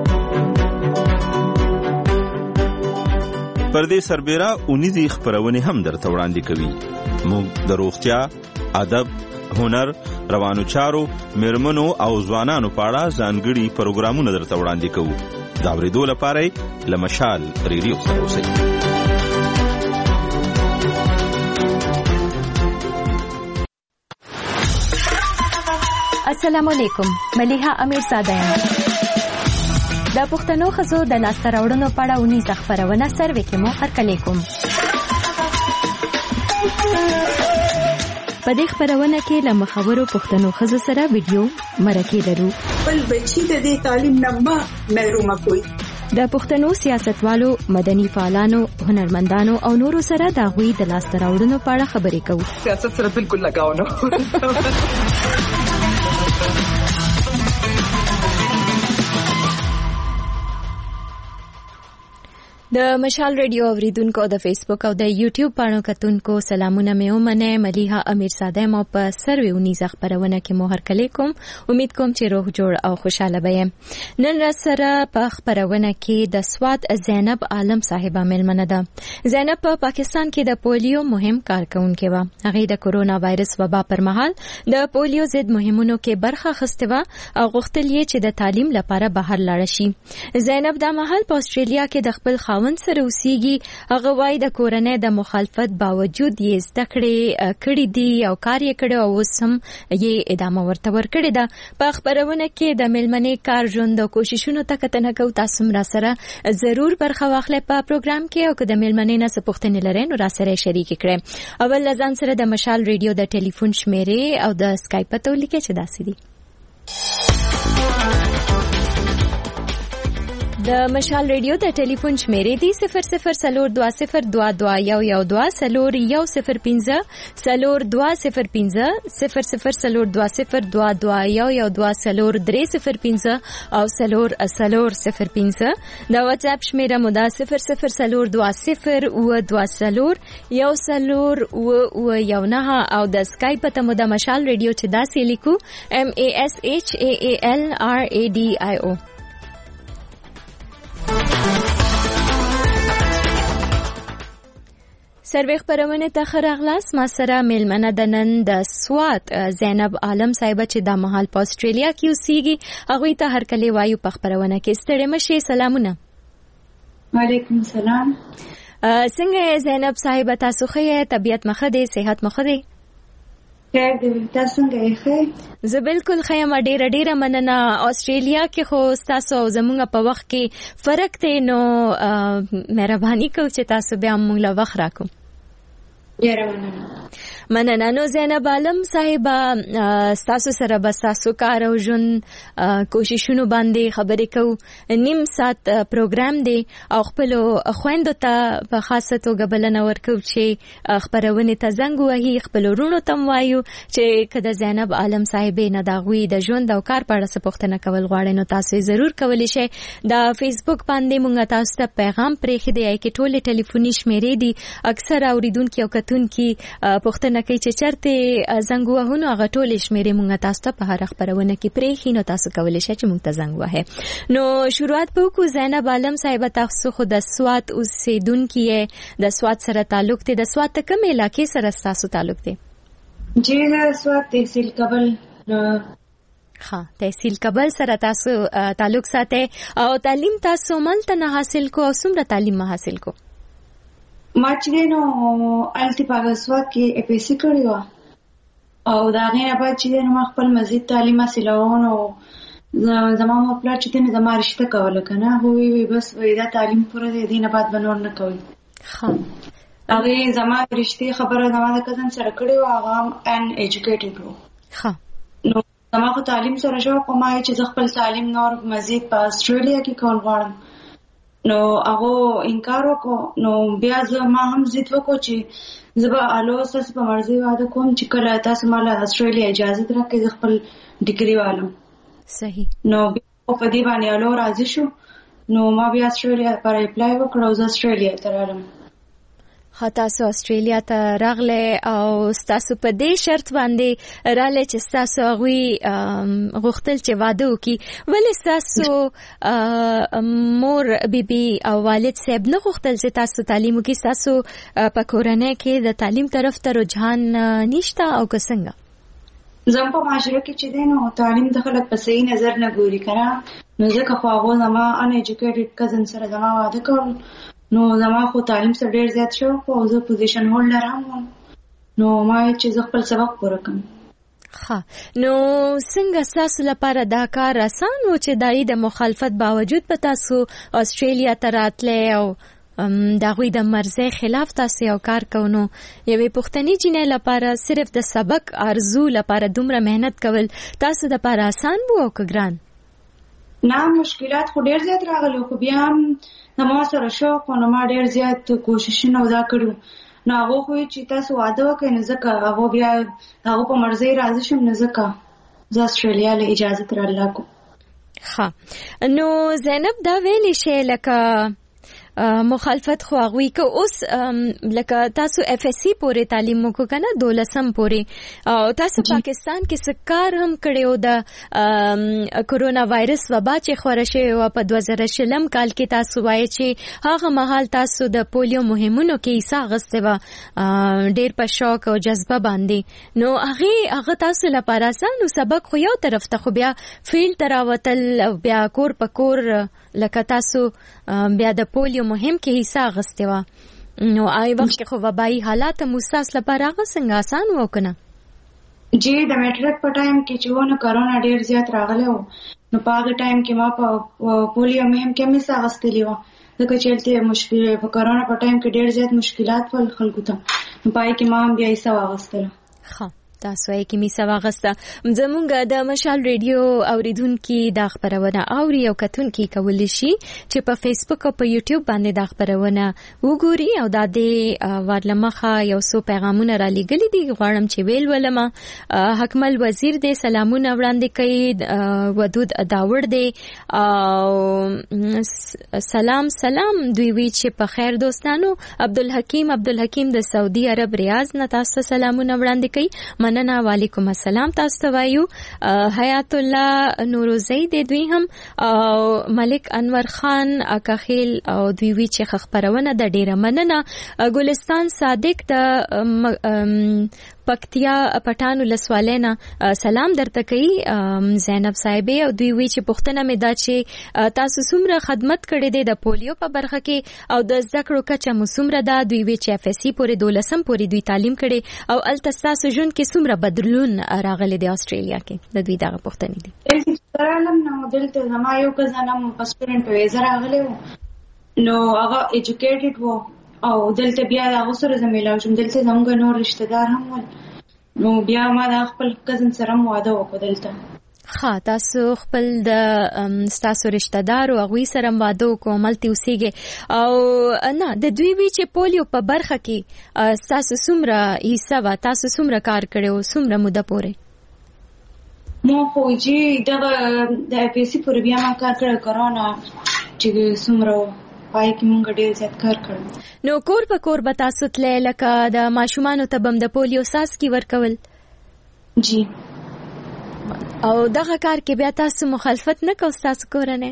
پردې سربېره اونیزي خبرونه هم درته وړاندې کوي. موږ د روغتیا، ادب، هنر، روانو چارو، میرمنو او ځوانانو په اړه ځانګړي پروګرامونه درته وړاندې کوو. دا اورېدو لپاره له مشال ریډیو سره اوسئ. السلام علیکم، ملیحه امیرزاده یم. د پښتنو ښځو د لاسته راوړنو په اړه اونیزه خپرونه سروې کې مو هرکلی کوم. په دې خبرونه کې له مخورو پښتنو ښځو سره ویډیو مرکې لرو. بل بچی د دې تعلیم نه محروم کوي. د پښتنو سیاستوالو، مدني فعالانو، هنرمندانو او نورو سره د هغوی د لاسته راوړنو په اړه خبرې کوو. سیاست سره بالکل لګاو نه. د مشال ریډیو اوریدونکو د فیسبوک او د یوټیوب پاڼو کتونکو سلامونه مې ومنه. ملیحه امیرزاده مو په سروې اونیزه خبرونه کې مو هرکلی کوم. امید کوم چې روغ جوړ او خوشاله به. نن را سره په خبرونه کې د سوات زینب عالم صاحبه مېلمنه ده. زینب په پاکستان کې د پولیو مهم کارکونکې وه. هغې د کورونا وایرس وبا پر مهال د پولیو ضد مهمونو کې برخه اخیستې وه او غوښتل یې چې د تعلیم لپاره بهر لاړه شي. زینب دا مهال په استرالیا کې د خپل خاوند سره اوسېږي. هغه وایي د کورنۍ د مخالفت باوجود یې زده کړې کړې دي او کار یې کړی او اوس هم یې ادامه ورته ورکړې ده. په خپرونه کې د مېلمنې کار ژوند او کوششونو ته کتنه کوو. تاسو هم راسره ضرور برخه واخلئ په پروګرام کې، او که د مېلمنې نه څه پوښتنې لرئ نو راسره یې شریکې کړئ. اول له ځان سره د مشال ریډیو د ټلیفون شمیرې او د سکایپ پته ولیکئ چې داسې دي. د مشال ریډیو د ټلیفون شمیرې دي 0042022112 0105 0205 00202212 او 0005. د واتس اپ شمیره مو ده 0020201009 او د سکایپ ته مو د مشال ریډیو چې داسې لیکو MASHALRADIO. سروې خبرونه ته ښه راغلاست. ما سره مېلمنه د نن د سوات زینب عالم صاحبه چې دا مهال په استرالیا کې اوسېږي. هغوی ته هرکلی وایو په خبرونه کې. ستړې مه شئ. سلامونه. وعلیکم سلام. څنګه زینب صاحبه؟ تاسو ښه یې؟ طبیعت مو ښه دی؟ صحت مو ښه دی؟ خیر دی. تاسو څنګه یې؟ ښه. زه بالکل ښه یم. ډېره مننه. استرالیا کې خو ستاسو او زموږ په وخت کې فرق دی، نو مهرباني کوو چې تاسو بیا موږ له وخت راکړو. ډېره مننه. نو زینب عالم صاحب، ستاسو سره به ستاسو کار او ژوند کوششونو باندې خبرې کوو. نیم ساعت پروګرام دی او خپلو خویندو ته په خاصه توګه بلنه ورکوو چې خپرونې ته زنګ ووهي. خپلو وروڼو ته هم وایو چې که د زینب عالم صاحبې نه د هغوی د ژوند او کار په اړه څه پوښتنه کول غواړئ نو تاسو یې ضرور کولی شئ. د فیسبوک باندې مونږ تاسو ته پیغام پرېښی دی کې ټولې ټلیفوني شمیرې دي. اکثر اوریدونکي او کتونکي پوښتنه کوي چې چرته زنګ ووهو، نو هغه ټولې شمیرې مونږ تاسو ته په هر خبرونه کې پرېښي، نو تاسو کولی شئ چې مونږ ته زنګ ووهئ. نو شروعات به وکړو. زینب عالم صاحب، تاسو خو د سوات اوسېدونکي یې، د سوات سره تعلق دی. د سوات کوم علاقې سره ستاسو تعلق دی؟ جی د سوات تحصیل کابل. ها، تحصیل کابل سره تاسو تعلق ساتئ. او تعلیم تاسو ملته نه حاصل کو او څومره تعلیم ما حاصل کو؟ ما چې نو الټي پاګسوات کې اپیسي کړی و او دا غیر بعد چې نو خپل مزید تعلیم حاصلون او زموږ خپل چې نه زما رشته کوله کنه هو وی بس وی دا تعلیم پوره دی نه بعد بنور نه کوي. ها، هغه زما رښتې خبره زما د کزن سره کړې و، هغه ان ایجوکیټډ و. ها نو زما خو تعلیم سره شوق ما چې زه خپل تعلیم نور مزید په استرالیا کې کول غواړم. نو هغه انکار وکړ. نو بیا زه ما هم ضد وکړ چې زه به الو تاسو په مرزي واده کوم چې کله تاسو مال استرالیا اجازه درکړئ زه خپل ډیګري والم. صحیح. نو بیا په دې باندې الو راضي شو. نو ما بیا استرالیا پر اپلای وکړ او زه استرالیا ته رالم. تاسو استرالیا ته راغله او تاسو په دې شرط باندې رااله چې تاسو غوي غوښتل چې واده وکي، ولې تاسو مور بیبي او والد صاحب نه غوښتل چې تاسو تعلیم وکي؟ تاسو په کورنۍ کې د تعلیم طرف ته رجحان نشته او څنګه؟ زم په معاشره کې چې دینو تعلیم د خلک په صحیح نظر نه ګوري کنه. نو ځکه خو هغه زما ان ایجوکیټډ کزن سره زما واده کول. نو زما خو تعلیم سره ډیر زیات شو او زه پوزیشن هولډر هم. نو ما چې زه خپل سبق پوره کړم. ها نو څنګه تاسو لپاره دا کار آسان و چې دای د مخالفت باوجود په تاسو استرالیا ته راتلې او دا غوي د مرزه خلاف تاسو یو کار کوونو؟ یوې پښتني جنې لپاره صرف د سبق ارزو لپاره دومره مهنت کول تاسو د لپاره آسان وو او ګران؟ نه مشکلات خو ډیر زیات راغلي، خو بیا هم ما سره شوق نو ما ډیر زیات کوششونه ودا کړو. نو هغه خو چې تاسو واده وکړئ نو ځکه هغه بیا هغه په مرزي راضي شم، نو ځکه زه استرالیا له اجازه تر الله کو. ها نو زینب دا ویلې شي لکه مخالفت خو هغوی که اوس لکه تاسو اف اس سی پورې تعلیم وکړو کنه 12 پورې او تاسو پاکستان کې سکار هم کړیو د کورونا وایرس وبا چې خوره شوی و په 2020 کال کې. تاسو وایي چې هغه مهال تاسو د پولیو مهمونو کې حصہ اخیسته و ډیر په شوق او جذبه باندې. نو هغه تاسو لپاره آسان سبق خو یو طرف ته، خو بیا فیلډ ته راوتل بیا کور په کور لکه تاسو بیا د پولیو مهم کې حصہ اخیسته و. نو آی وخت کې خو وبایي حالات موساس لپاره هغه څنګه آسان و کنه؟ جی د میټریک په ټایم کې چې ونه کرونا ډیر زیات راغلی و، نو په هغه ټایم کې ما په پولیو مهم کې هم حصہ اخیستلی و. ځکه چې مشکل په کرونا په ټایم کې ډیر زیات مشکلات ول خلکو ته، نو پای کې ما هم بیا حصہ واخیستله. ها تاسو یې کې می سواغسته زمونږ د مشال ریډیو اوریدونکو د خبرونه اوري او کتونکو کولی شي چې په فیسبوک او په یوټیوب باندې د خبرونه وګوري او د دې ورلمخه یو څو پیغامونه را لګلې دي غواړم چې ویل ولما. حکمل وزیر دې سلامونه وړاندې کوي، ودود داوړ دې سلام دوی وی چې په خیر دوستانو. عبدالحکیم د سعودي عرب ریاض نه تاسو سلامونه وړاندې کوي. مننه، وعلیکم السلام تاسو ته وایو. حیات الله نوروزی د دوی هم او ملک انور خان اکاخیل او دوی وی چې خبرونه د ډیره مننه. ګلستان صادق د پکتیا پټانو لسوالینا سلام درته کوي. زینب صاحب او دوی وی چې پښتنه مې دا چې تاسو څومره خدمت کړې ده د پولیو په برخه کې او د ذکر کچه مسومره ده. دوی وی چې اف اس سی پورې 12 پورې دوی تعلیم کړي او التساسو جون کې څومره بدلون راغلي د استرالیا کې د دوی دغه پښتنې دي. ترالم نو دلته زما یو کزنم پاسپورت ویزا راغلی نو هغه ایجوکیټډ وو او دلته بیا هغه سره زمیلاو شم. دلته زموږ نور رشتہ دار هم ول، نو بیا ما د خپل کزن سره واده وکړ دلته. ها تاسو خپل د تاسو رشتہ دار او غوي سره واده وکړو ملتي اوسېږي او نه د دوی وی چې پولیو په برخه کې تاسو څومره حصہ وا تاسو څومره کار کړو څومره موده پورې؟ مو خو چې د اف اس سی پورې بیا ما کار کړ کرونا چې څومره پای کې مونږ ډېر زیات کار کړو. نو کور په کور به تاسو تللی لکه د ماشومانو ته بم د پولیو څاڅکي ورکول؟ جی. او دغه کار کې بیا تاسو مخالفت نه کوئ تاسو کورنۍ؟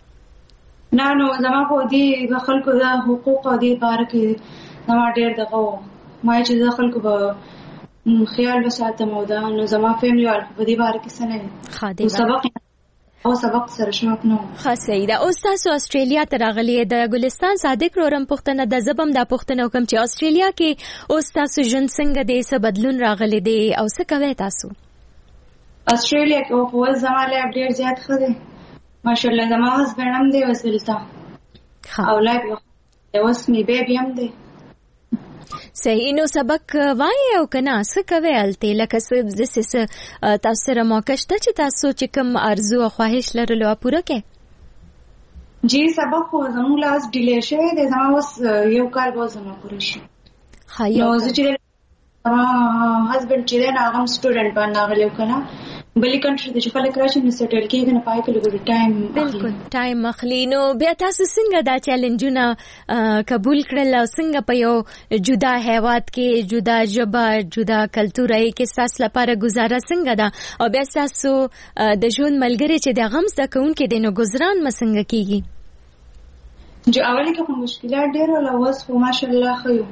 نه نو زما په دې خلکو د حقوق او دې باره کې زما ډېر دغه ما چې د خلکو به خیال وساتم او دا نو زما فیملی وال په دې باره کې څه نه سبق او سبق سره شوق نو خاصه ده. او تاسو استرالیا ته راغلی د ګلستان صادق رورم پښتنه د زبم د پښتنه کوم چې استرالیا کې او تاسو جن څنګه د څه بدلون راغلی دی او څه کوي تاسو استرالیا کې؟ او په زماله ډیر زیات خده ماشاءالله زما هسبند دی وسلتا اولاد یو اسمي بیبي هم دی. صحیح. نو سبق وایي او کنه څه کوي الته لکه څه تاسو سره موقع شته چې تاسو چې کوم ارزو او خواهش لرلو پوره کړئ؟ جی سبق خو زموږ لاس ډیلی شوی دی، زما اوس یو کال به زما پوره شي. نو زه چې هسبنډ چې دی نو هغه هم سټوډنټ باندې راغلی و که نه بلې کنټري ته چې خلک راشي نو سیټل کېږي نو په هغې کې لږ ټایم بالکل ټایم اخلي. نو بیا تاسو څنګه دا چیلنجونه قبول کړل او څنګه په یو جدا هیواد کې جدا ژبه جدا کلتور کې ستاسو لپاره ګزاره څنګه ده او بیا ستاسو د ژوند ملګری چې د هغه هم زده کوونکي دی نو ګزران به څنګه کېږي؟ جو اولې کې خو مشکلات ډېر وو اوس خو ماشاءالله ښه یو.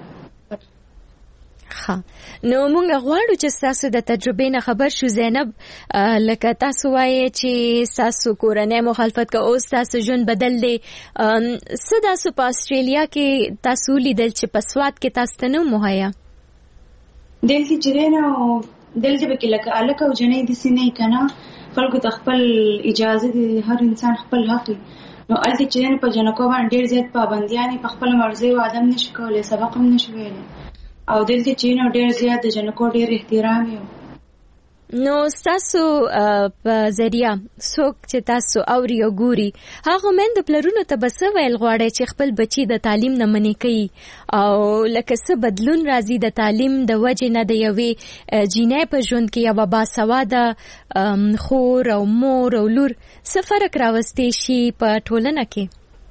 ها نو مونږ غواړو چې تاسو د تجربې نه خبر شو زینب، لکه تاسو وایي چې تاسو کورنۍ مخالفت کا اوس تاسو ژوند بدل دی، څه تاسو په استرالیا کې تاسو لیدل چې په سواد کې تاسو ته نو مهیا دلته چې نه دلته به کې لکه الک او جنې د سینې کنه خلکو ته خپل اجازه دي، هر انسان خپل حق دی. نو الته چې نه په جنکو باندې ډېر زیات پابندیانې په خپل مرزي او ادم نشي کولای، سبق هم نشي ویلی او دلته چې نو ډېر زیات د جنکو ډېر احترام یو. نو تاسو په ذریعہ څوک چې تاسو اوري او ګوري هغه مند پلرونو ته بس ویل غواړي چې خپل بچي د تعلیم نه منې کوي او لکه څه بدلون راځي د تعلیم د وجې نه د یوې جینۍ په ژوند کې یوه باسواده خور او مور او لور څه فرق راوستی شي په ټولنه کې؟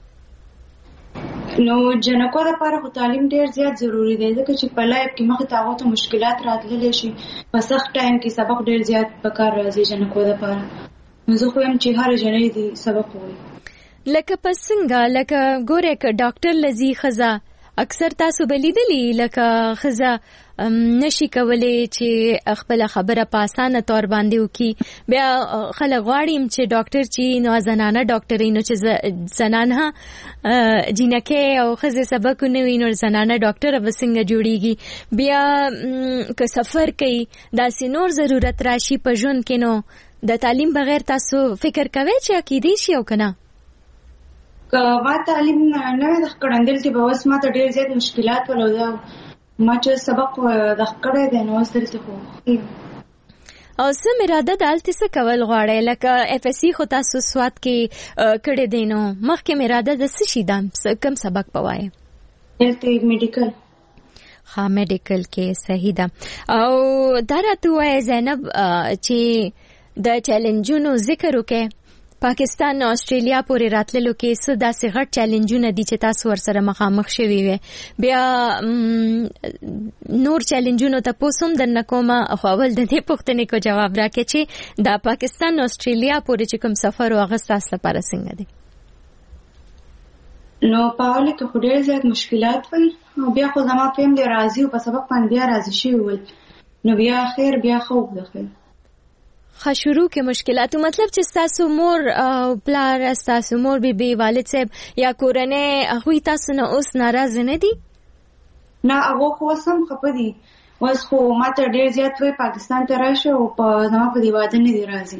نو جنکو لپاره خو تعلیم ډیر زیات ضروری دی ځکه چې په لایف کې مخې ته هغو ته مشکلات راتللی شي، په سخت ټایم کې سبق ډیر زیات پکار راځي جنکو لپاره. نو زه خو یم چې هر جنۍ دي سبق ووایي. لکه په څنګه لکه ګوره که ډاکټر لذي ښځه اکثر تاسو به لیدلي لکه ښځه نشي کولی چې خپل خبره په اسانه طور باندې وکړي، بیا خلک غواړي چې ډاکټر چې نو زنانه ډاکټري نو چې زنانه جینکې او ښځې سبق نه وي نو زنانه ډاکټره به څنګه جوړیږي. بیا که سفر کوي داسې نور ضرورت راشي په ژوند کې نو د تعلیم بغیر تاسو فکر کوئ چې کېدی شي او که نه؟ ما تعلیم نه د کړندل کې به اوس ما ته ډېر زیات مشکلات ولوده ما چې سبق د کړی دی نو اوس دلته خو او سم اراده دالته څه کول غواړي لکه اف اس سی خو تاسو سواد کې کړی دی نو مخکې اراده د څه شي دام کم سبق پوای؟ دلته میډیکل. ها میډیکل کې صحیح ده. او دا راته وایي زینب چې د چیلنجونو ذکر وکړي پاکستان او استرالیا پورې راتللو کې څه داسې غټ چیلنجونه دي چې تاسو ورسره مخامخ شوي وي، بیا نور چیلنجونو ته پوسوم درنه کومه خو اول د دې پوښتنې کو جواب راکړئ چې دا پاکستان او استرالیا پورې چې کوم سفر او هغه ستاسو لپاره څنګه دی؟ نو په اول کې خو ډېر زیات مشکلات وي او بیا خو زما فیملی راضي او په سبق باندې بیا راضي شوي ول نو بیا خیر بیا خوب د خیر ښه شروع کې مشکلاتو مطلب چې ستاسو مور او پلار ستاسو مور بی والد صاحب یا کورنۍ هغوی تاسو نه اوس ناراضه نه دي؟ نه هغه خو اوس هم خفه دي، اوس خو ما ته ډېر زیات وایي پاکستان ته راشه او په زما په دې واده نه دي راځي.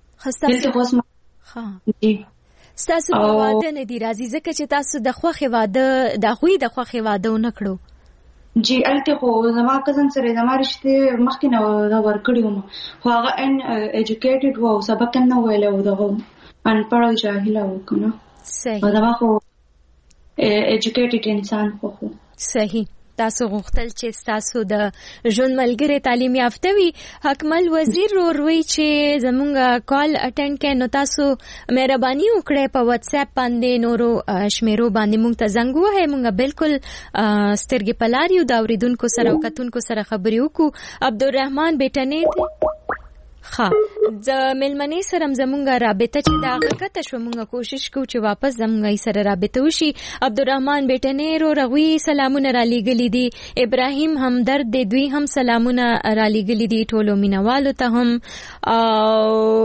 ستاسو په واده نه دي راځي ځکه چې تاسو د خوښې واده د هغوی د خوښې واده ونه کړو؟ جی الته خو زما کزن سره زما رشته مخکې نه ورکړی وم خو هغه ان ایجوکیټډ و او سبق نه ویل او دغه ان پړ جاهل و کنه صحیح زما خو ایجوکیټډ انسان خو صحیح. تاسو غوښتل چې تاسو د ژوند ملګری تعلیم یافته وي. حکمل وزیر وروي چې زمونږ کال اټینډ کړي نو تاسو مهرباني وکړئ په واتس اپ باندې نورو شمیرو باندې مونږ ته زنګ ووهئ، مونږ بالکل سترګې په لار یو د اورېدونکو سره او کتونکو سره خبرې وکړو. عبدالرحمن بیٹنې ها د ملمنې سره زمونږ رابطه چې دا غکته شو مونږ کوشش کوو چې واپس زمونږ سره رابطه وشي. عبدالرحمن بیٹنې رو رغوي سلامونه را لېږلي دي، ابراهیم همدرد دی دوی هم سلامونه را لېږلي دي ټولو مینوالو ته هم او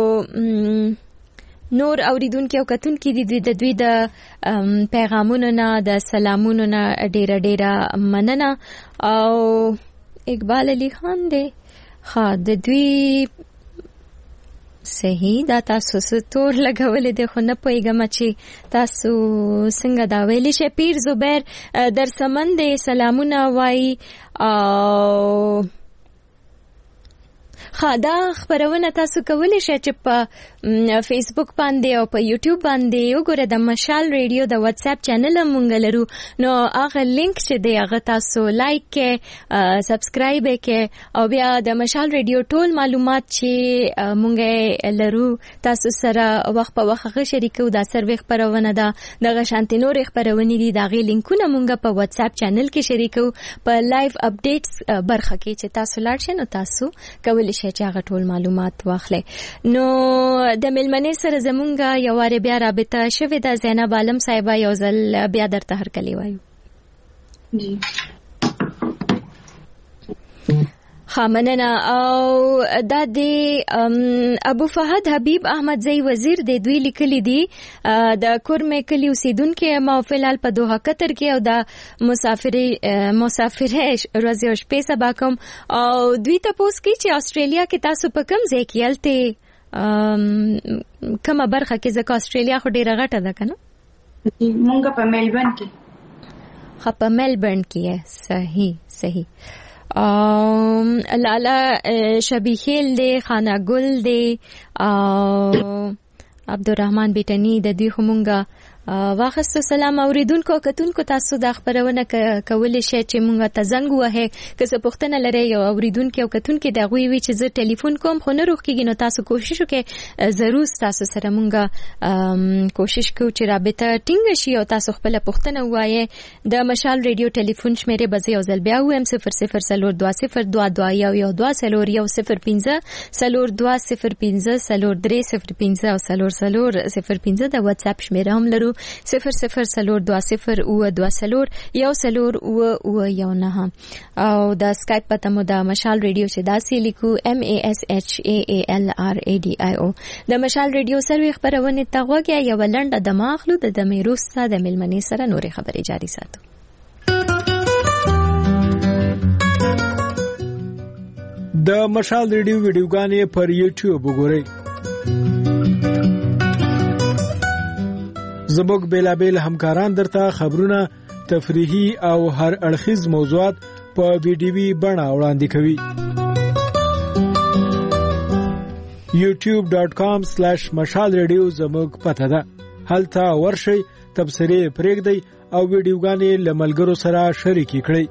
نور اوریدونکو او کتونکو دي د دوی د پیغامونو نه د سلامونو نه ډېره ډېره مننه. او اقبال علي خان دی ها د دوی صحیح دا تاسو ستور لګولې د خو نه پوهیږم چې تاسو څنګه دا ویلې شي. پیر زبیر در سمند سلامونه وای او دا خبرونه تاسو کولی شئ چې په فیسبوک باندې او په یوټیوب باندې وګورئ. د مشال ریډیو د واتس اپ چینل مونږ لرو، نو هغه لینک چې دی هغه تاسو لایک کې سبسکرایب کې او بیا د مشال ریډیو ټول معلومات چې مونږ لرو تاسو سره وخت په وخت شریکو. دا سروي خبرونه ده دغه شانتي نور خبرونه دي، دا غي لینکونه مونږ په واتس اپ چینل کې شریکو په لایو اپډیټس برخه کې چې تاسو لاړ شئ نو تاسو کولی شئ چې هغه ټول معلومات واخلئ. نو د ملمنې سره زمونږه یو واره بیا رابطه شوې ده. زینب عالم صاحبه یو ځل بیا درته هرکلی وایو. جی خامننا او دا د ابو فهد حبیب احمد زئی وزیر د دوی لیکلي دي د کورمه کلی اوسیدونکو موافلال په دوحه قطر کې او د مسافرې ورځې او شپې سبا کوم او دوی ته پوس کی چې استرالیا کې تاسو په کوم ځای کې الته کومه برخه کې ځکه استرالیا خو ډیره غټه ده کنه؟ مونږ په ملبورن کې. په ملبورن کې. صحیح. لالا شبیخیل دی، خانه ګل دی او عبدالرحمن بیٹنی د دوی همونګه واخستو. سلام اوریدونکو کتونکو تاسو د خبرونه کولې شئ چې مونږه ته زنګ وهه که څه پوښتنه لرئ یو اوریدونکو او کتونکو د غوي وی چې زه ټلیفون کوم خو نه روخ کېږي نو تاسو کوشش وکړئ ضرور تاسو سره مونږه کوشش کوو چې رابطه ټینګ شي او تاسو خپل پوښتنه وایي. د مشال ریډیو ټلیفون شمیره به یو ځل بیا وایم 0020220105 او 0005 د واتس اپ شمیره هم لرو 0020 او د سکایپ پته مو د مشال ریډیو چې داسې لیکو MASHAALRADIO. د مشال ریډیو سروي خبرونه تاغوږه یو لنډه د ماخلو د دمیروستا د ملمنې سره نورې خبرې جاری ساتو. د مشال ریډیو ویډیوګانې پر یوټیوب وګورئ. زموږ بیلابیل همکاران درته خبرونه، تفریحي او هر اړخیز موضوعات په ویډیوي بڼه وړاندې کوي. youtube.com/mashalradio زموږ پته ده. هلته ورشئ، تبصرې پرېږدئ او ویډیوګانې له ملګرو سره شریکې کړئ.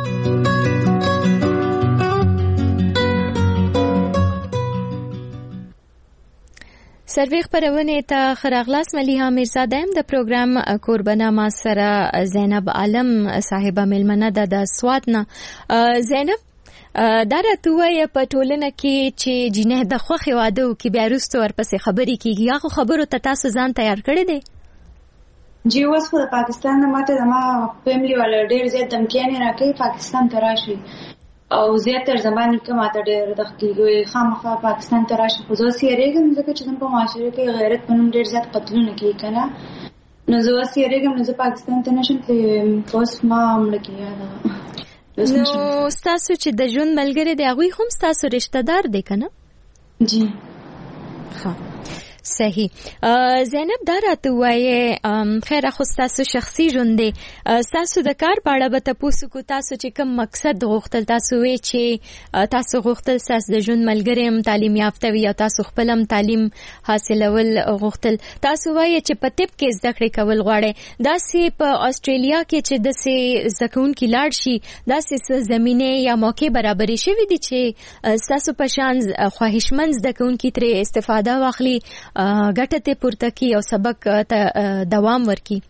سروي خبرونه ته خراغلاس مليها میرزاده د پروګرام قربانه ما سره زینب عالم صاحبہ ملمنه د سواتنا. زینب دا راتوي په ټولنه کې چې جنه د خوخي واده او کې بیا وروسته ورپسې خبرې کیږي هغه خبرو ته تاسو ځان تیار کړی دی؟ جی اوس په پاکستان نه ماته د ما فیملی ولا ډیر زیات دمکیانې راکې پاکستان ته راشي او زیاتر زمانه کې ماته ډېر د خلکو خامخا پاکستان ته راشي خو زه سیریږم ځکه چې په معاشره کې غیرت په نوم ډېر زیات قتلونه کوي کنه نو زه سیریږم نو زه پاکستان ته نشم تللی اوس ما مړه کیږم. نو تاسو چې د ژوند ملګری دی هغه هم تاسو رشتہ دار دی کنه؟ جی ها صحیح. زینب دا راته وایي خیر خو تاسو شخصي ژوند دی تاسو د کار په اړه به تاسو کو تاسو چې کوم مقصد غوښتل تاسو وی چې تاسو غوښتل تاسو د ژوند ملګری هم تعلیم یافته وي او تاسو خپل هم تعلیم حاصلول غوښتل تاسو وایي چې په طب کې زده کړې کول غواړئ داسې په استرالیا کې چې داسې زکون کې لاړ شي داسې زمينه یا موقع برابرې شوي دي چې تاسو په شان خواهشمند زدهکون کې تر استفاده واخلي ګټه ته پورته کی او سبق ته دوام ورکي.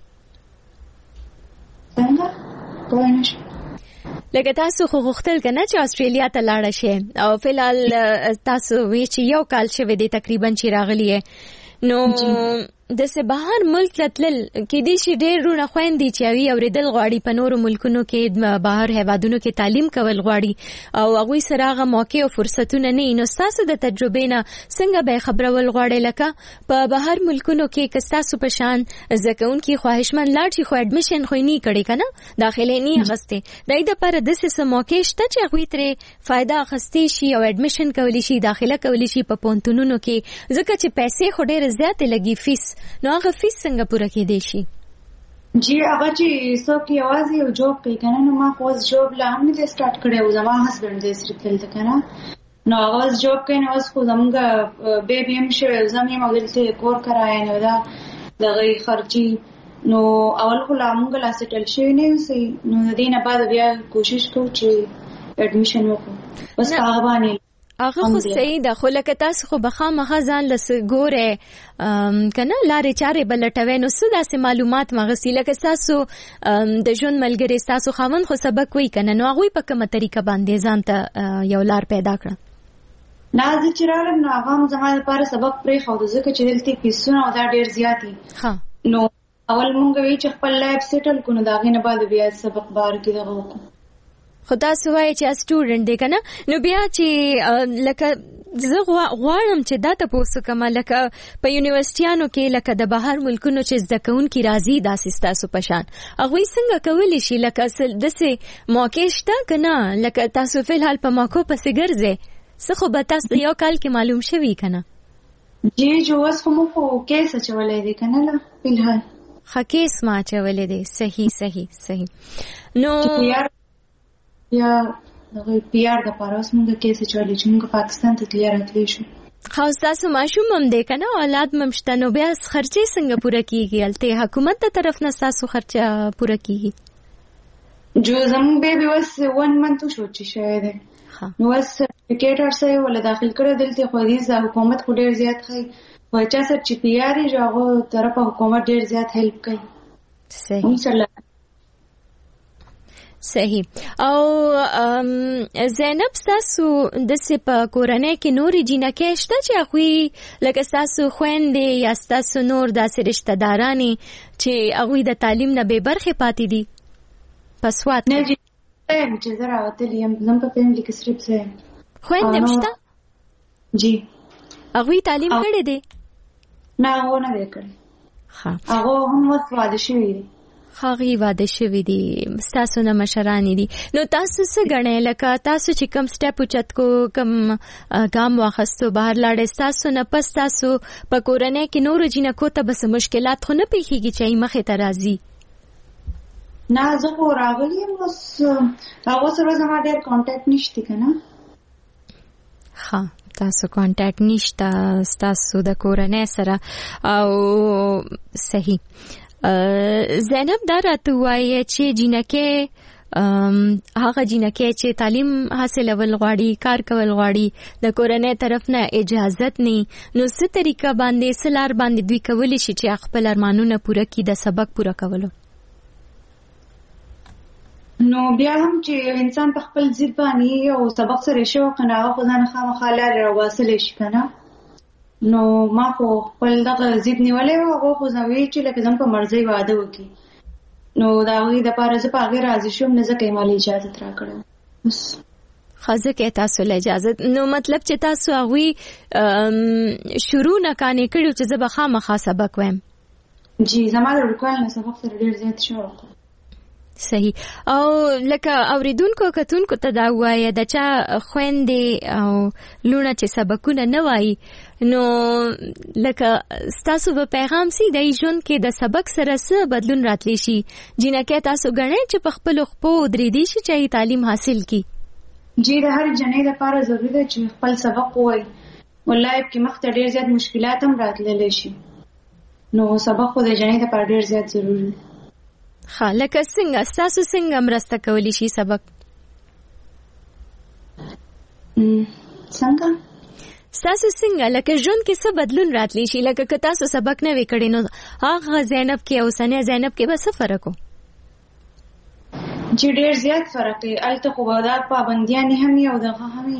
څنګه کوی نشي لکه تاسو خو غوښتل کنه چې استرالیا ته لاړ شئ او فلحال تاسو وی چې یو کال شوه دی تقریبا چې راغلی نو د بهر ملک تلل کې دي چې ډېر رونه خويندې چې وي اوریدل غواړي په نورو ملکونو کې بهر هیوادونو کې تعلیم کول غواړي او هغه سره هغه موقع او فرصتونه نه نو تاسو د تجربه نه څنګه به خبرول غواړي لکه په بهر ملکونو کې کستاسو په شان ځکهون کې خواهشمن لاړ شي خو اډمیشن خو نه کړي کنه داخله نه غسته دای د پر د سه موقع شته چې هغه ترې فائدہ اخستي شي او اډمیشن کولی شي داخله کولی شي په پونتونونو کې ځکه چې پیسې خو ډېر زیات لګي فیس نو هغه فیس څنګه پوره کېدای شي؟ جی هغه چې څوک یوازې یو جوب کوي کنه نو ما خو جوب لا هم نه سٹارټ کړی او زما هسبند دې صرف دلته کنه نو هغه جوب کوي نو اوس خو زمونږ بیبي هم شوی زمې ما دلته کور کرای نه دا دغه خرچي نو اول خو لا مونږ لا سټل شوی نه سي نو دې نه بعد بیا کوشش کوو چې اډمیشن وکړو بس هغه باندې هغه خو صحیح ده خو لکه تاسو خو بخامخه ځان لس ګوره کنه لارې چارې بلټوي نو څه داسې معلومات مغسي لکه تاسو د ژوند ملګری تاسو خاوند خو سبق وی کنه نو هغه په کومه طریقه باندې ځان ته یو لار پیدا کړ نه زه چې رالم نو هغه هم زما لپاره سبق پرې خو ځکه چې دلته پیسونه او دا ډېر زیات دي نو اول مونږ وی چې خپل لایف سیټل کو نو دا غي نه بعد بیا سبق بار کې دغه وکړو خدا سوای چې سټوډنټ دی کنه نو بیا چې لکه زه غواړم چې دا تاسو کوم لکه په یونیورسيټیانو کې لکه د بهر ملکونو چې زده کوونکي راځي داسې تاسو پشان هغه څنګه کولی شي لکه اصل دسه موقع شته کنه لکه تاسو په الحال په موقع پسې ګرځي څه خو به تاسو یو کال کې معلوم شوي کنه جی جو اوس کوم خو کیس چولې دي کنه لا په الحال خکیس ما چولې دي صحیح نو یا دغه پیار د پاروس مونږ کیسه چالي چې مونږ پاکستان ته تللی راتلی شو خاص تاسو ماشوم هم دی کنه اولاد ممشته نو بیا خرچې څنګه پوره کیږي الته حکومت ته طرف نه تاسو خرچه پوره کیږي جو زمون بیبي وس 1 منت شو چې شوی دی نو وس سرټیفیکیټ ورسره ولا داخل کړه دلته خو دې حکومت خو ډیر زیات خي وچا سر چې پیاري راغو طرف حکومت ډیر زیات هیلپ کوي صحیح انشاءالله صحیح او زینب تاسو د سپ کورنۍ کې نورې جنکې شته چې اخوي لکه تاسو خويندې یا تاسو نور داسې رشتہ دارانی چې اخوي د تعلیم نه به برخه پاتې دي پسوات نه چې زه راوتلی یم زم په فیملی کې صرف زه خويندې شته جی اخوي تعلیم کړی دی نه هغه نه وکړي ها هغه هم واده شوی دی خاغي واده شوی دي تاسو نه مشرانی دي نو تاسو څه غنئ لکه تاسو چې کم سټپ اوچت کو کم ګام واخستو بهر لاړ تاسو نه پس تاسو په کورنۍ کې نور جنکو ته بس مشکلات خو نه پیخيږي چې مخه ته راځي نه زه خو راغلی یم بس هغه سره زما ډېر کانټیکټ نشته کنه ها تاسو کانټیکټ نشته تاسو د کورنۍ سره او صحیح زینب دا راته وایي چې جنکه هغه جنکه چې تعلیم حاصلول غواړي کار کول غواړي د کورنۍ طرف نه اجازت نه نو څه طریقه باندې سلار باندې دوی کولی شي چې خپل ارمانونه پوره کړي د سبق پوره کولو نو بیا هم چې انسان په خپل ضد باندې او سبق سره شوق نه هغه ځان خامخا لاره راوصل شي کنه نو ما خو خپل دغه ضد نیولې و هغه خو زوی چې لکه زم په مرزي واده وکي نو دا وی د پاره چې په غیر راضي شوم نه ځکه مالي اجازه ترا کړم خازه کې تاسو له اجازه نو مطلب چې تاسو هغه شروع نه کانې کړو چې زه به خامخا سبق وایم جی زما د ورکوال نه سبق سره ډیر زیات شوق صحیح او لکه اوریدونکو کتونکو ته دا وایي د چا خويندې او لونه چې سبقونه نه وایي نو لکه تاسو په پیغام سي د ژوند کې د سبق سره څه بدلون راتلی شي جنکه تاسو غنئ چې په خپل خپو درې دي چې تعلیم حاصل کړي جی د هر جنې لپاره ضروري ده چې خپل سبق وایي ولای کې مخته ډیر زیات مشکلات هم راتللی شي نو سبق خو د جنې لپاره ډیر زیات ضروري دی لکه څنګه تاسو څنګه مرسته کولی شي سبق څنګه تاسو څنګه لکه ژوند کې څه بدلون راتلی شي لکه که تاسو سبق نه وکړئ نو هغه زینب کې او ثانیه زینب کې به څه فرق وو چې ډېر زیات فرق دی الته خو دا پابندیان هم یو دغه هم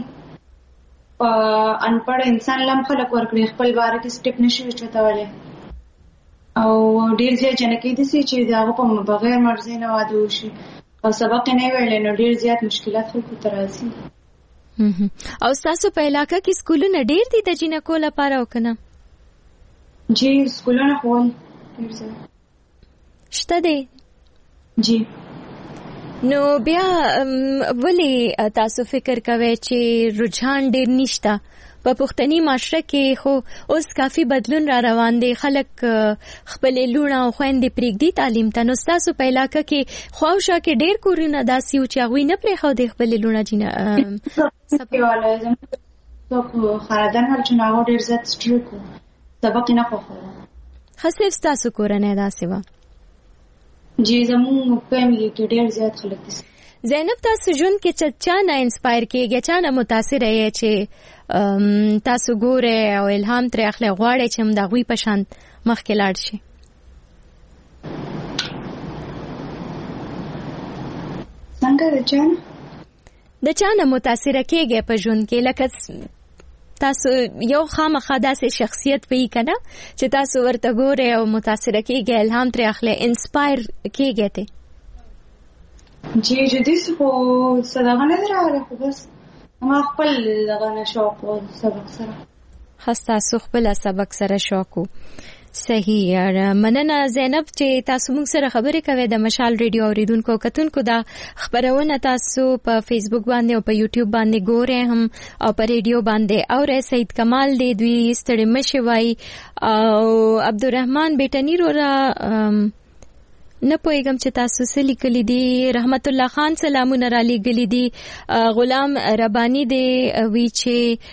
انپړ انسان لم خلک ورکړي خپل بار کې سټیپ نشي چتاوله او ډیر ځای جنکې دي چې دغه په بغیر مرزي نه واده وشي او سبق نه ویل نو ډیر زیات مشکلات خلکو ته راځي. او تاسو په علاقې کې سکولونه ډیر دي د جنکو لپاره وکنه؟ جی سکولونه خو ډیر زیات شته دي. جی نو بیا ولی تاسو فکر کوئ چې رجحان ډیر نشته؟ په پښتني معاشره کې خو اوس کافي بدلون را روان دی، خلک خپل لونه او خويندې پرېږدي تعلیم ته. نو تاسو په علاقه کې خواوشا کې ډیر کورونه داسې و چې هغوی نه پرېښودې خپل لونه جینه سپیواله زموږ خاندان هر چې هغه ډیر زیات سټریک و، سبق نه خوښوه. ښه صرف ستاسو کورنۍ داسې وه؟ جی زموږ فیملی کې ډیر زیات خلک دي. زینب تاسو ژوند کې چا نه انسپایر کېږي، چا نه متاثر یې چې تاسو ګورئ او الهام ترې اخلئ غواړئ چې هم د هغوی په شان مخکې لاړ شي؟ څنګه د چا نه متاثره کېږي په ژوند کې؟ لکه تاسو یو خامخا داسې شخصیت پې که نه چې تاسو ورته ګورئ او متاثره کېږي، الهام ترې اخلئ، انسپایر کېږي ته؟ جی جدیس خو صدقه نه راغله، خو بس ما خپل دغه نه شوق و سبق سره. تاسو خپل سبق سره شوق و. صحیح. مننه زینب چې تاسو موږ سره خبرې کوي. د مشال ریډیو اوریدونکو کتونکو دا خبرونه تاسو په فیسبوک باندې او په یوټیوب باندې ګورئ هم او په ریډیو باندې اورئ. سید کمال دی دوی ستړي مشي وای او عبدالرحمن بیٹنی رو را نه پوهیږم چې تاسو څه لیکلي دي. رحمت الله خان سلامونه را لیږلي دي. غلام ربانی دی وی چې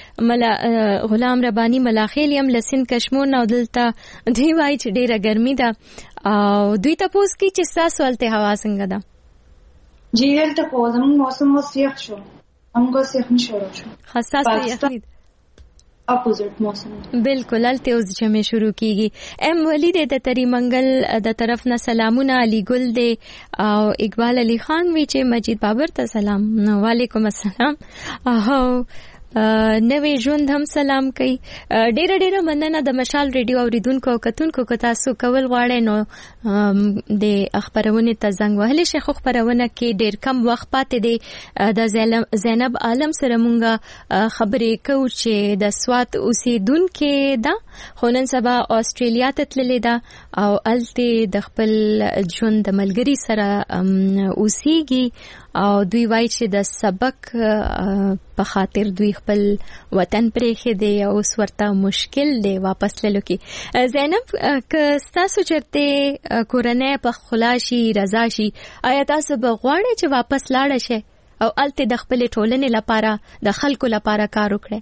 غلام ربانی ملاخیل یم لسین کشمون او دلته دوی وایي چې ډیره ګرمي ده او دوی تپوس کوي چې ستاسو هلته هوا څنګه ده؟ جی دلته خو زموږ موسم اوس یخ شو، همغه یخ نه شروع شو. ستاسو یخني اپوزیټ موسم بالکل هلته اوس جمع شروع کیږي. ام ولی د تری منګل د طرف نه سلامونه، علی ګل دی او اقبال علی خان وی چې مجید بابر ته سلام. وعلیکم السلام. او نوې ژوند هم سلام کوي. ډیره ډیره مننه د مشال ریډیو اوریدونکو او کتونکو که تاسو کول غواړئ نو د خبرونه ته زنګ وهلی شي. خو خبرونه کې ډیر کم وخت پاتې دی. د زینب عالم سره مونږه خبرې کوو چې د سوات اوسیدونکو ده خو نن سبا استرالیا ته تللې ده او الته د خپل ژوند د ملګری سره اوسېږي او دوی وایي چې د سبق په خاطر دوی خپل وطن پرېښی دی او اوس ورته مشکل دی واپس تللو کې. زینب که ستاسو چېرته کورنۍ په خلا شي رضا شي آیا تاسو به غواړئ چې واپس لاړه شئ او هلته د خپلې ټولنې لپاره د خلکو لپاره کار وکړئ؟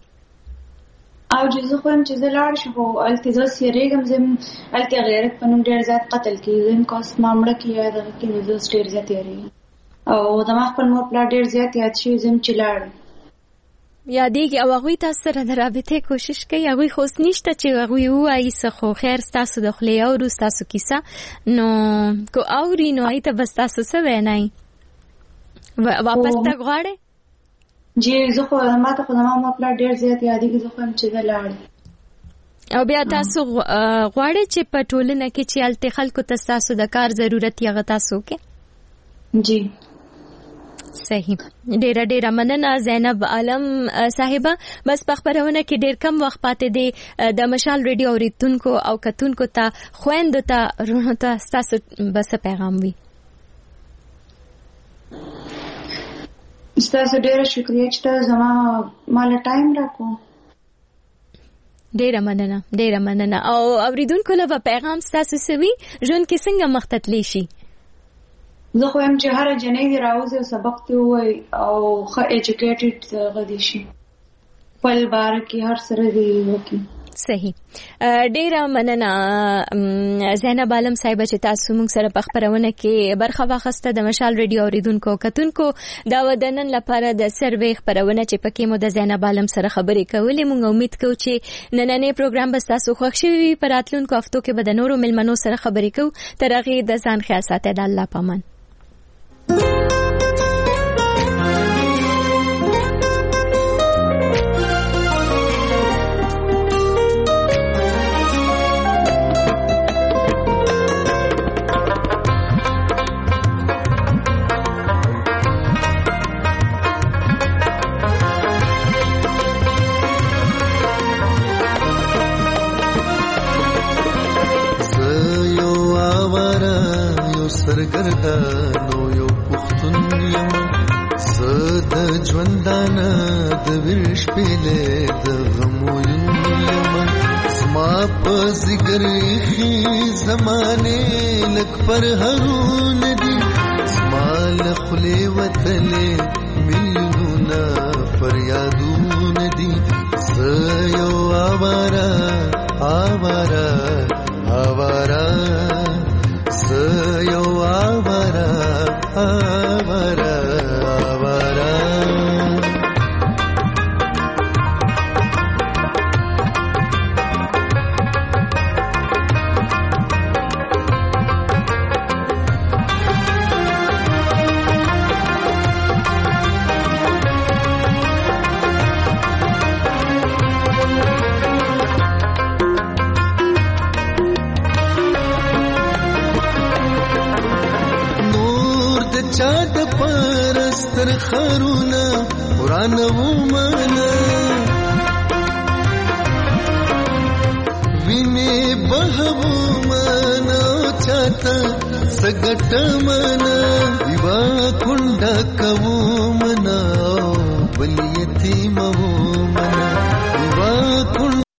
او چې زه خوایم چې زه لاړ شم خو هلته زه سیریږم، زه هلته غیرت په نوم ډېر زیات قتل کېږي، زه که اوس ما مړه کړي یا دغه کړي نو زه اوس ډېر زیات یېرېږم او زما خپل مور پلار ډېر زیات یاد شوي زه یم چې لاړم یادېږي او هغوی تاسو سره د رابطې کوشش کوي. هغوی خو اوس نشته چې هغوی ووایي څه، خو خیر ستاسو د خولې اورو ستاسو کیسه نو که اوري نو هغوی ته به ستاسو څه وینئ؟ واپس تګ غواړئ؟ جی زه خو ما ته خو زما مور پلار ډېر زیات یادېږي، زه خوایم چې زه لاړم. او بیا تاسو غواړئ چې په ټولنه کې چې هلته خلکو ته ستاسو د کار ضرورت یې هغه تاسو وکړئ؟ جی صحیح. ډیره ډیره مننه زینب عالم صاحبه. بس په خبرونه کې ډیر کم وخت پاتې دی. د مشال ریډیو اوریدونکو او کتونکو ته خويندو ته رونو ته تاسو بس پیغام وي. تاسو ډیره شکریه چې زما مال ټایم راکو. ډیره مننه او اوریدونکو له پیغام تاسو سوي ژوند کې څنګه مختتلی شي؟ زه خو یم چې هر جنۍ دی راوځي او سبق ته ووایي او ښه ایجوکیټډ غدي شي خپل باره کې هر سره دی وکړي. صحیح. ډیره مننه زینب عالم صاحبه چې تاسو موږ سره په خبرونه کې برخه واخیسته. د مشال ریډیو اوریدونکو کتونکو دا ودنن لپاره د سروې خبرونه چې پکې مو د زینب عالم سره خبرې کولې. موږ امید کوو چې نننې پروګرام به تاسو خوښ شي وي. په راتلونکو هفتو کې به د نورو ملمنو سره خبرې کوو. تر هغې د ځان خیال ساتئ. د الله پامان. سرګردانو یو پښتون یم زه د ژوندانه د ویش پیلې د غمو یم زما په ذکر خي زمانه لک پر هرون دي زما له خلې وتلې میلیونه فریادون دي زه یو آوارا آوارا آوارا زه یو آوارا آوارا آوارا چاد پرستر خرونا قرآن ومانا وینه بهو مانا چاته سګټ مانا دیوا کونډه کوو منا بل یتیم وو منا دیوا